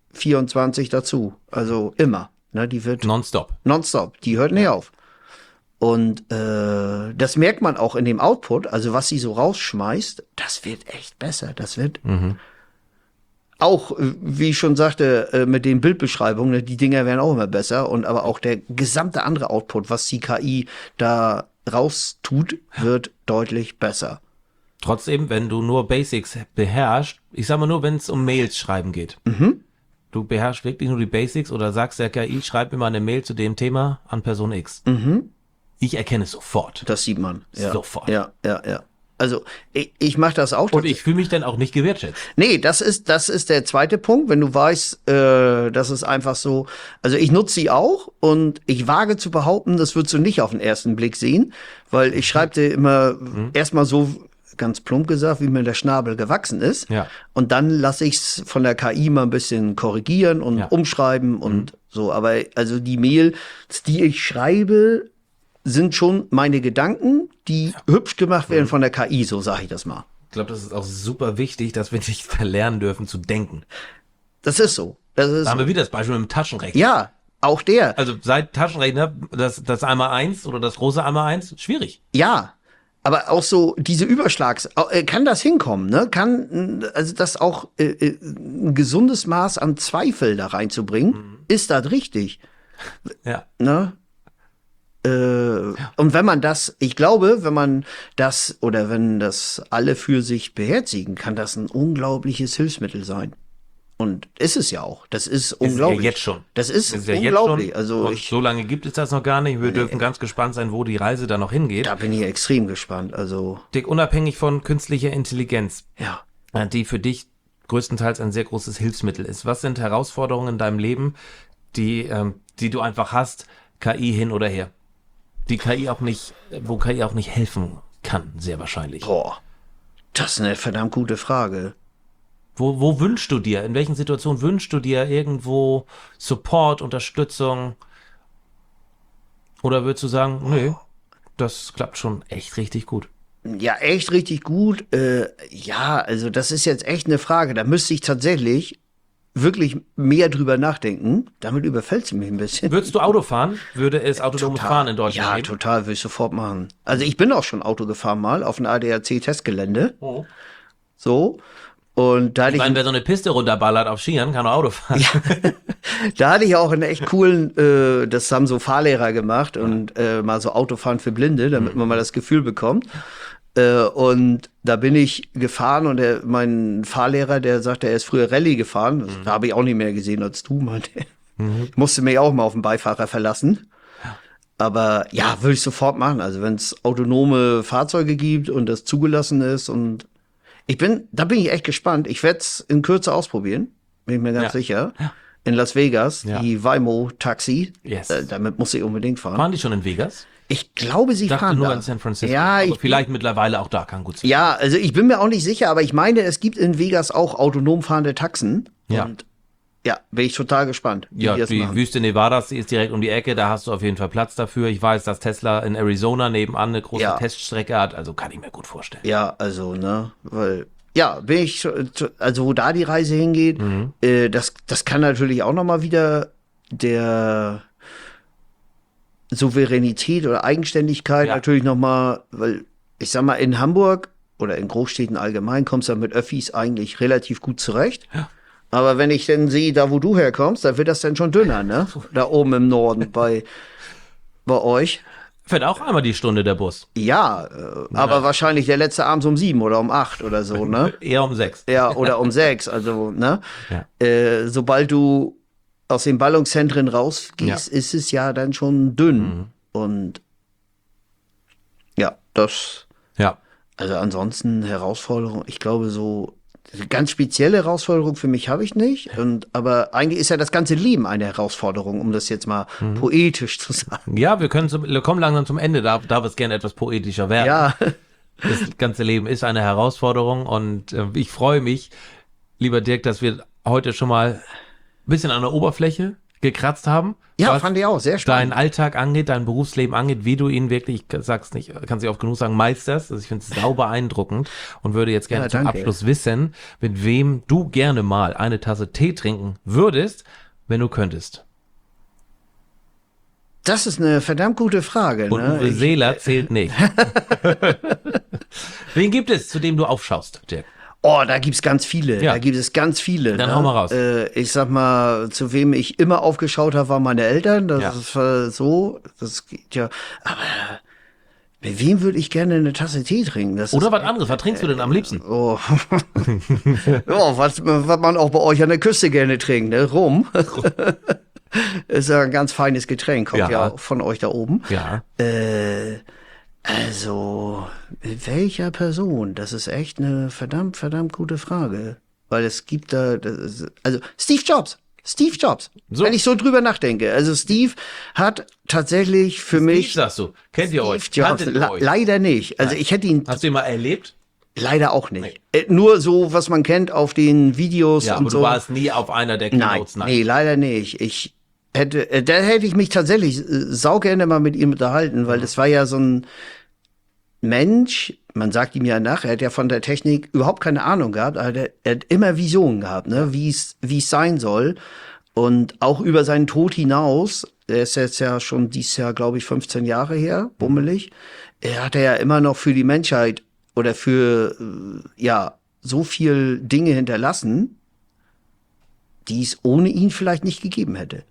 24 dazu. Also immer. Ne, die wird Nonstop. nonstop. Die hört nicht auf. Und das merkt man auch in dem Output, also was sie so rausschmeißt, das wird echt besser. Das wird auch, wie ich schon sagte, mit den Bildbeschreibungen, ne, die Dinger werden auch immer besser. Und aber auch der gesamte andere Output, was die KI da raus tut, wird deutlich besser. Trotzdem, wenn du nur Basics beherrschst, ich sag mal nur, wenn es um Mails schreiben geht. Du beherrschst wirklich nur die Basics oder sagst der KI, schreib mir mal eine Mail zu dem Thema an Person X. Ich erkenne es sofort. Das sieht man. Ja. Sofort. Ja. Also ich mache das auch. Und ich fühle mich dann auch nicht gewertschätzt. Nee, das ist der zweite Punkt, wenn du weißt, das ist einfach so, also ich nutze sie auch und ich wage zu behaupten, das würdest du nicht auf den ersten Blick sehen, weil ich schreibe dir immer erstmal so, ganz plump gesagt, wie mir der Schnabel gewachsen ist. Ja. Und dann lasse ich es von der KI mal ein bisschen korrigieren und umschreiben und so. Aber also die Mails, die ich schreibe, sind schon meine Gedanken, die hübsch gemacht werden von der KI, so sage ich das mal. Ich glaube, das ist auch super wichtig, dass wir nicht verlernen dürfen zu denken. Das ist so. Da haben wir wieder das Beispiel mit dem Taschenrechner. Ja, auch der. Also seit Taschenrechner, das Einmal-Eins oder das große Einmal-Eins, schwierig. Ja, aber auch so diese kann das hinkommen, ne? Also das auch ein gesundes Maß an Zweifel da reinzubringen, ist das richtig? Ja. Ne? Und wenn man das, ich glaube, wenn das alle für sich beherzigen, kann das ein unglaubliches Hilfsmittel sein. Und ist es ja auch. Das ist unglaublich. Ja jetzt schon. Das ist ja unglaublich. Jetzt schon. Also so lange gibt es das noch gar nicht. Wir dürfen ganz gespannt sein, wo die Reise da noch hingeht. da bin ich extrem gespannt. Also Dick, unabhängig von künstlicher Intelligenz, ja. die für dich größtenteils ein sehr großes Hilfsmittel ist. Was sind Herausforderungen in deinem Leben, die du einfach hast, KI hin oder her? Wo KI auch nicht helfen kann, sehr wahrscheinlich. Boah, das ist eine verdammt gute Frage. Wo wünschst du dir, in welchen Situationen wünschst du dir irgendwo Support, Unterstützung? Oder würdest du sagen, nö, das klappt schon echt richtig gut? Ja, echt richtig gut. Ja, also das ist jetzt echt eine Frage. Da müsste ich tatsächlich wirklich mehr drüber nachdenken. Damit überfällt sie mich ein bisschen. Würdest du Auto fahren? Würde es autonomes Fahren in Deutschland Ja, geben? total, würde ich sofort machen. Also ich bin auch schon Auto gefahren mal auf einem ADAC-Testgelände. Oh. So. Und da hatte Ich meine, wer so eine Piste runterballert auf Skiern, kann auch Auto fahren. Da hatte ich auch einen echt coolen, das haben so Fahrlehrer gemacht und mal so Autofahren für Blinde, damit man mal das Gefühl bekommt. Und da bin ich gefahren und mein Fahrlehrer, der sagte, er ist früher Rallye gefahren. Da habe ich auch nicht mehr gesehen als du, meinte. Ich musste mich auch mal auf den Beifahrer verlassen. Aber ja, würde ich sofort machen. Also wenn es autonome Fahrzeuge gibt und das zugelassen ist und da bin ich echt gespannt. Ich werde es in Kürze ausprobieren, bin ich mir ganz sicher. Ja. In Las Vegas, Ja. die Waymo-Taxi. Yes. Damit muss ich unbedingt fahren. Fahren die schon in Vegas? Ich glaube, sie Ich dachte fahren nur da. in San Francisco. Ja, aber vielleicht mittlerweile auch da, kann gut sein. ja, also ich bin mir auch nicht sicher, aber ich meine, es gibt in Vegas auch autonom fahrende Taxen. Ja. Und ja, bin ich total gespannt, wie Ja, die das die machen. Wüste Nevadas, die ist direkt um die Ecke, da hast du auf jeden Fall Platz dafür. Ich weiß, dass Tesla in Arizona nebenan eine große Ja. Teststrecke hat, also kann ich mir gut vorstellen. Ja, also, ne, weil, ja, also wo da die Reise hingeht, das kann natürlich auch nochmal wieder der Souveränität oder Eigenständigkeit Ja. natürlich nochmal, weil ich sag mal, in Hamburg oder in Großstädten allgemein kommst du mit Öffis eigentlich relativ gut zurecht. Ja. Aber wenn ich dann sehe, da wo du herkommst, da wird das dann schon dünner, ne? Da oben im Norden bei euch. Fährt auch einmal die Stunde der Bus. Ja, aber wahrscheinlich der letzte abends um 7 oder um 8 oder so, ne? Eher um 6. Ja, oder um 6, also, ne? Ja. Sobald du aus den Ballungszentren rausgehst, ist es ja dann schon dünn. Und ja, Ja. also ansonsten Herausforderung, ich glaube so, ganz spezielle Herausforderung für mich habe ich nicht. Aber eigentlich ist ja das ganze Leben eine Herausforderung, um das jetzt mal poetisch zu sagen. Ja, wir kommen langsam zum Ende, darf es gerne etwas poetischer werden. Ja, Das ganze Leben ist eine Herausforderung und ich freue mich, lieber Dirk, dass wir heute schon mal ein bisschen an der Oberfläche gekratzt haben. ja, was fand ich auch sehr spannend. dein Alltag angeht, dein Berufsleben angeht, wie du ihn wirklich, ich sag's nicht, kannst nicht oft genug sagen, meisterst. Also ich finde es sau beeindruckend und würde jetzt gerne Ja, zum danke. Abschluss wissen, mit wem du gerne mal eine Tasse Tee trinken würdest, wenn du könntest. Das ist eine verdammt gute Frage. Und Ne? Uwe Seeler zählt nicht. Wen gibt es, zu dem du aufschaust, Dirk? Oh, da gibt's ganz viele. Ja. Da gibt es ganz viele. Dann ne? hau mal raus. Ich sag mal, zu wem ich immer aufgeschaut habe, waren meine Eltern. Das Ja. ist so. Das geht ja. Aber mit wem würde ich gerne eine Tasse Tee trinken? Das Oder ist, was anderes? Was trinkst du denn am liebsten? Oh. Ja, was man auch bei euch an der Küste gerne trinkt, ne? Rum. Ist ja ein ganz feines Getränk, kommt Ja. ja auch von euch da oben. Ja. Also, mit welcher Person? Das ist echt eine verdammt gute Frage. Weil es gibt da, also Steve Jobs. Steve Jobs. So. Wenn ich so drüber nachdenke. Also Steve hat tatsächlich für Steve, mich. sagst du. Kennt ihr euch? Steve Jobs, Kanntet ihr euch? leider nicht. Also Nein. ich hätte ihn Hast du ihn mal erlebt? leider auch nicht. Nur so, was man kennt auf den Videos Ja, und aber so. du warst nie auf einer der Nein, Keynotes. nee, leider nicht. Da hätte ich mich tatsächlich sau gerne mal mit ihm unterhalten, weil das war ja so ein Mensch, man sagt ihm ja nach, er hat ja von der Technik überhaupt keine Ahnung gehabt, aber er hat immer Visionen gehabt, ne, wie es sein soll. Und auch über seinen Tod hinaus, der ist jetzt ja schon dieses Jahr, glaube ich, 15 Jahre her, bummelig, er hat ja immer noch für die Menschheit oder für, ja, so viel Dinge hinterlassen, die es ohne ihn vielleicht nicht gegeben hätte.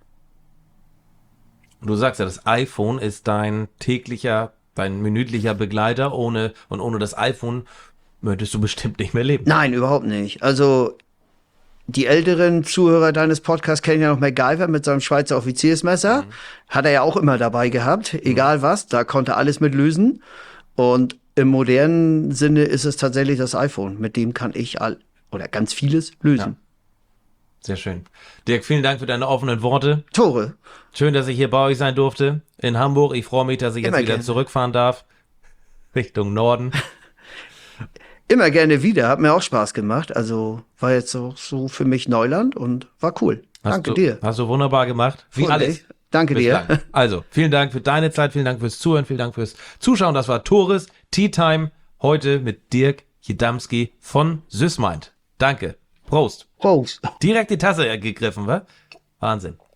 Du sagst ja, das iPhone ist dein minütlicher Begleiter. Ohne das iPhone möchtest du bestimmt nicht mehr leben. Nein, überhaupt nicht. Also, die älteren Zuhörer deines Podcasts kennen ja noch MacGyver mit seinem Schweizer Offiziersmesser. Hat er ja auch immer dabei gehabt, egal was. Da konnte er alles mit lösen. Und im modernen Sinne ist es tatsächlich das iPhone. Mit dem kann ich oder ganz vieles lösen. Sehr schön. Dirk, vielen Dank für deine offenen Worte. Tore, Schön, dass ich hier bei euch sein durfte in Hamburg. Ich freue mich, dass ich jetzt Immer wieder gerne. zurückfahren darf. Richtung Norden. immer gerne wieder. Hat mir auch Spaß gemacht. Also, war jetzt so für mich Neuland und war cool. Danke dir. Hast du wunderbar gemacht. Wie Freut alles. mich. Danke dir. Bislang. Also, vielen Dank für deine Zeit, vielen Dank fürs Zuhören, vielen Dank fürs Zuschauen. Das war Tores Tea Time heute mit Dirk Jedamski von SysMind. Danke. Prost. Prost. Direkt die Tasse gegriffen, wa? Wahnsinn.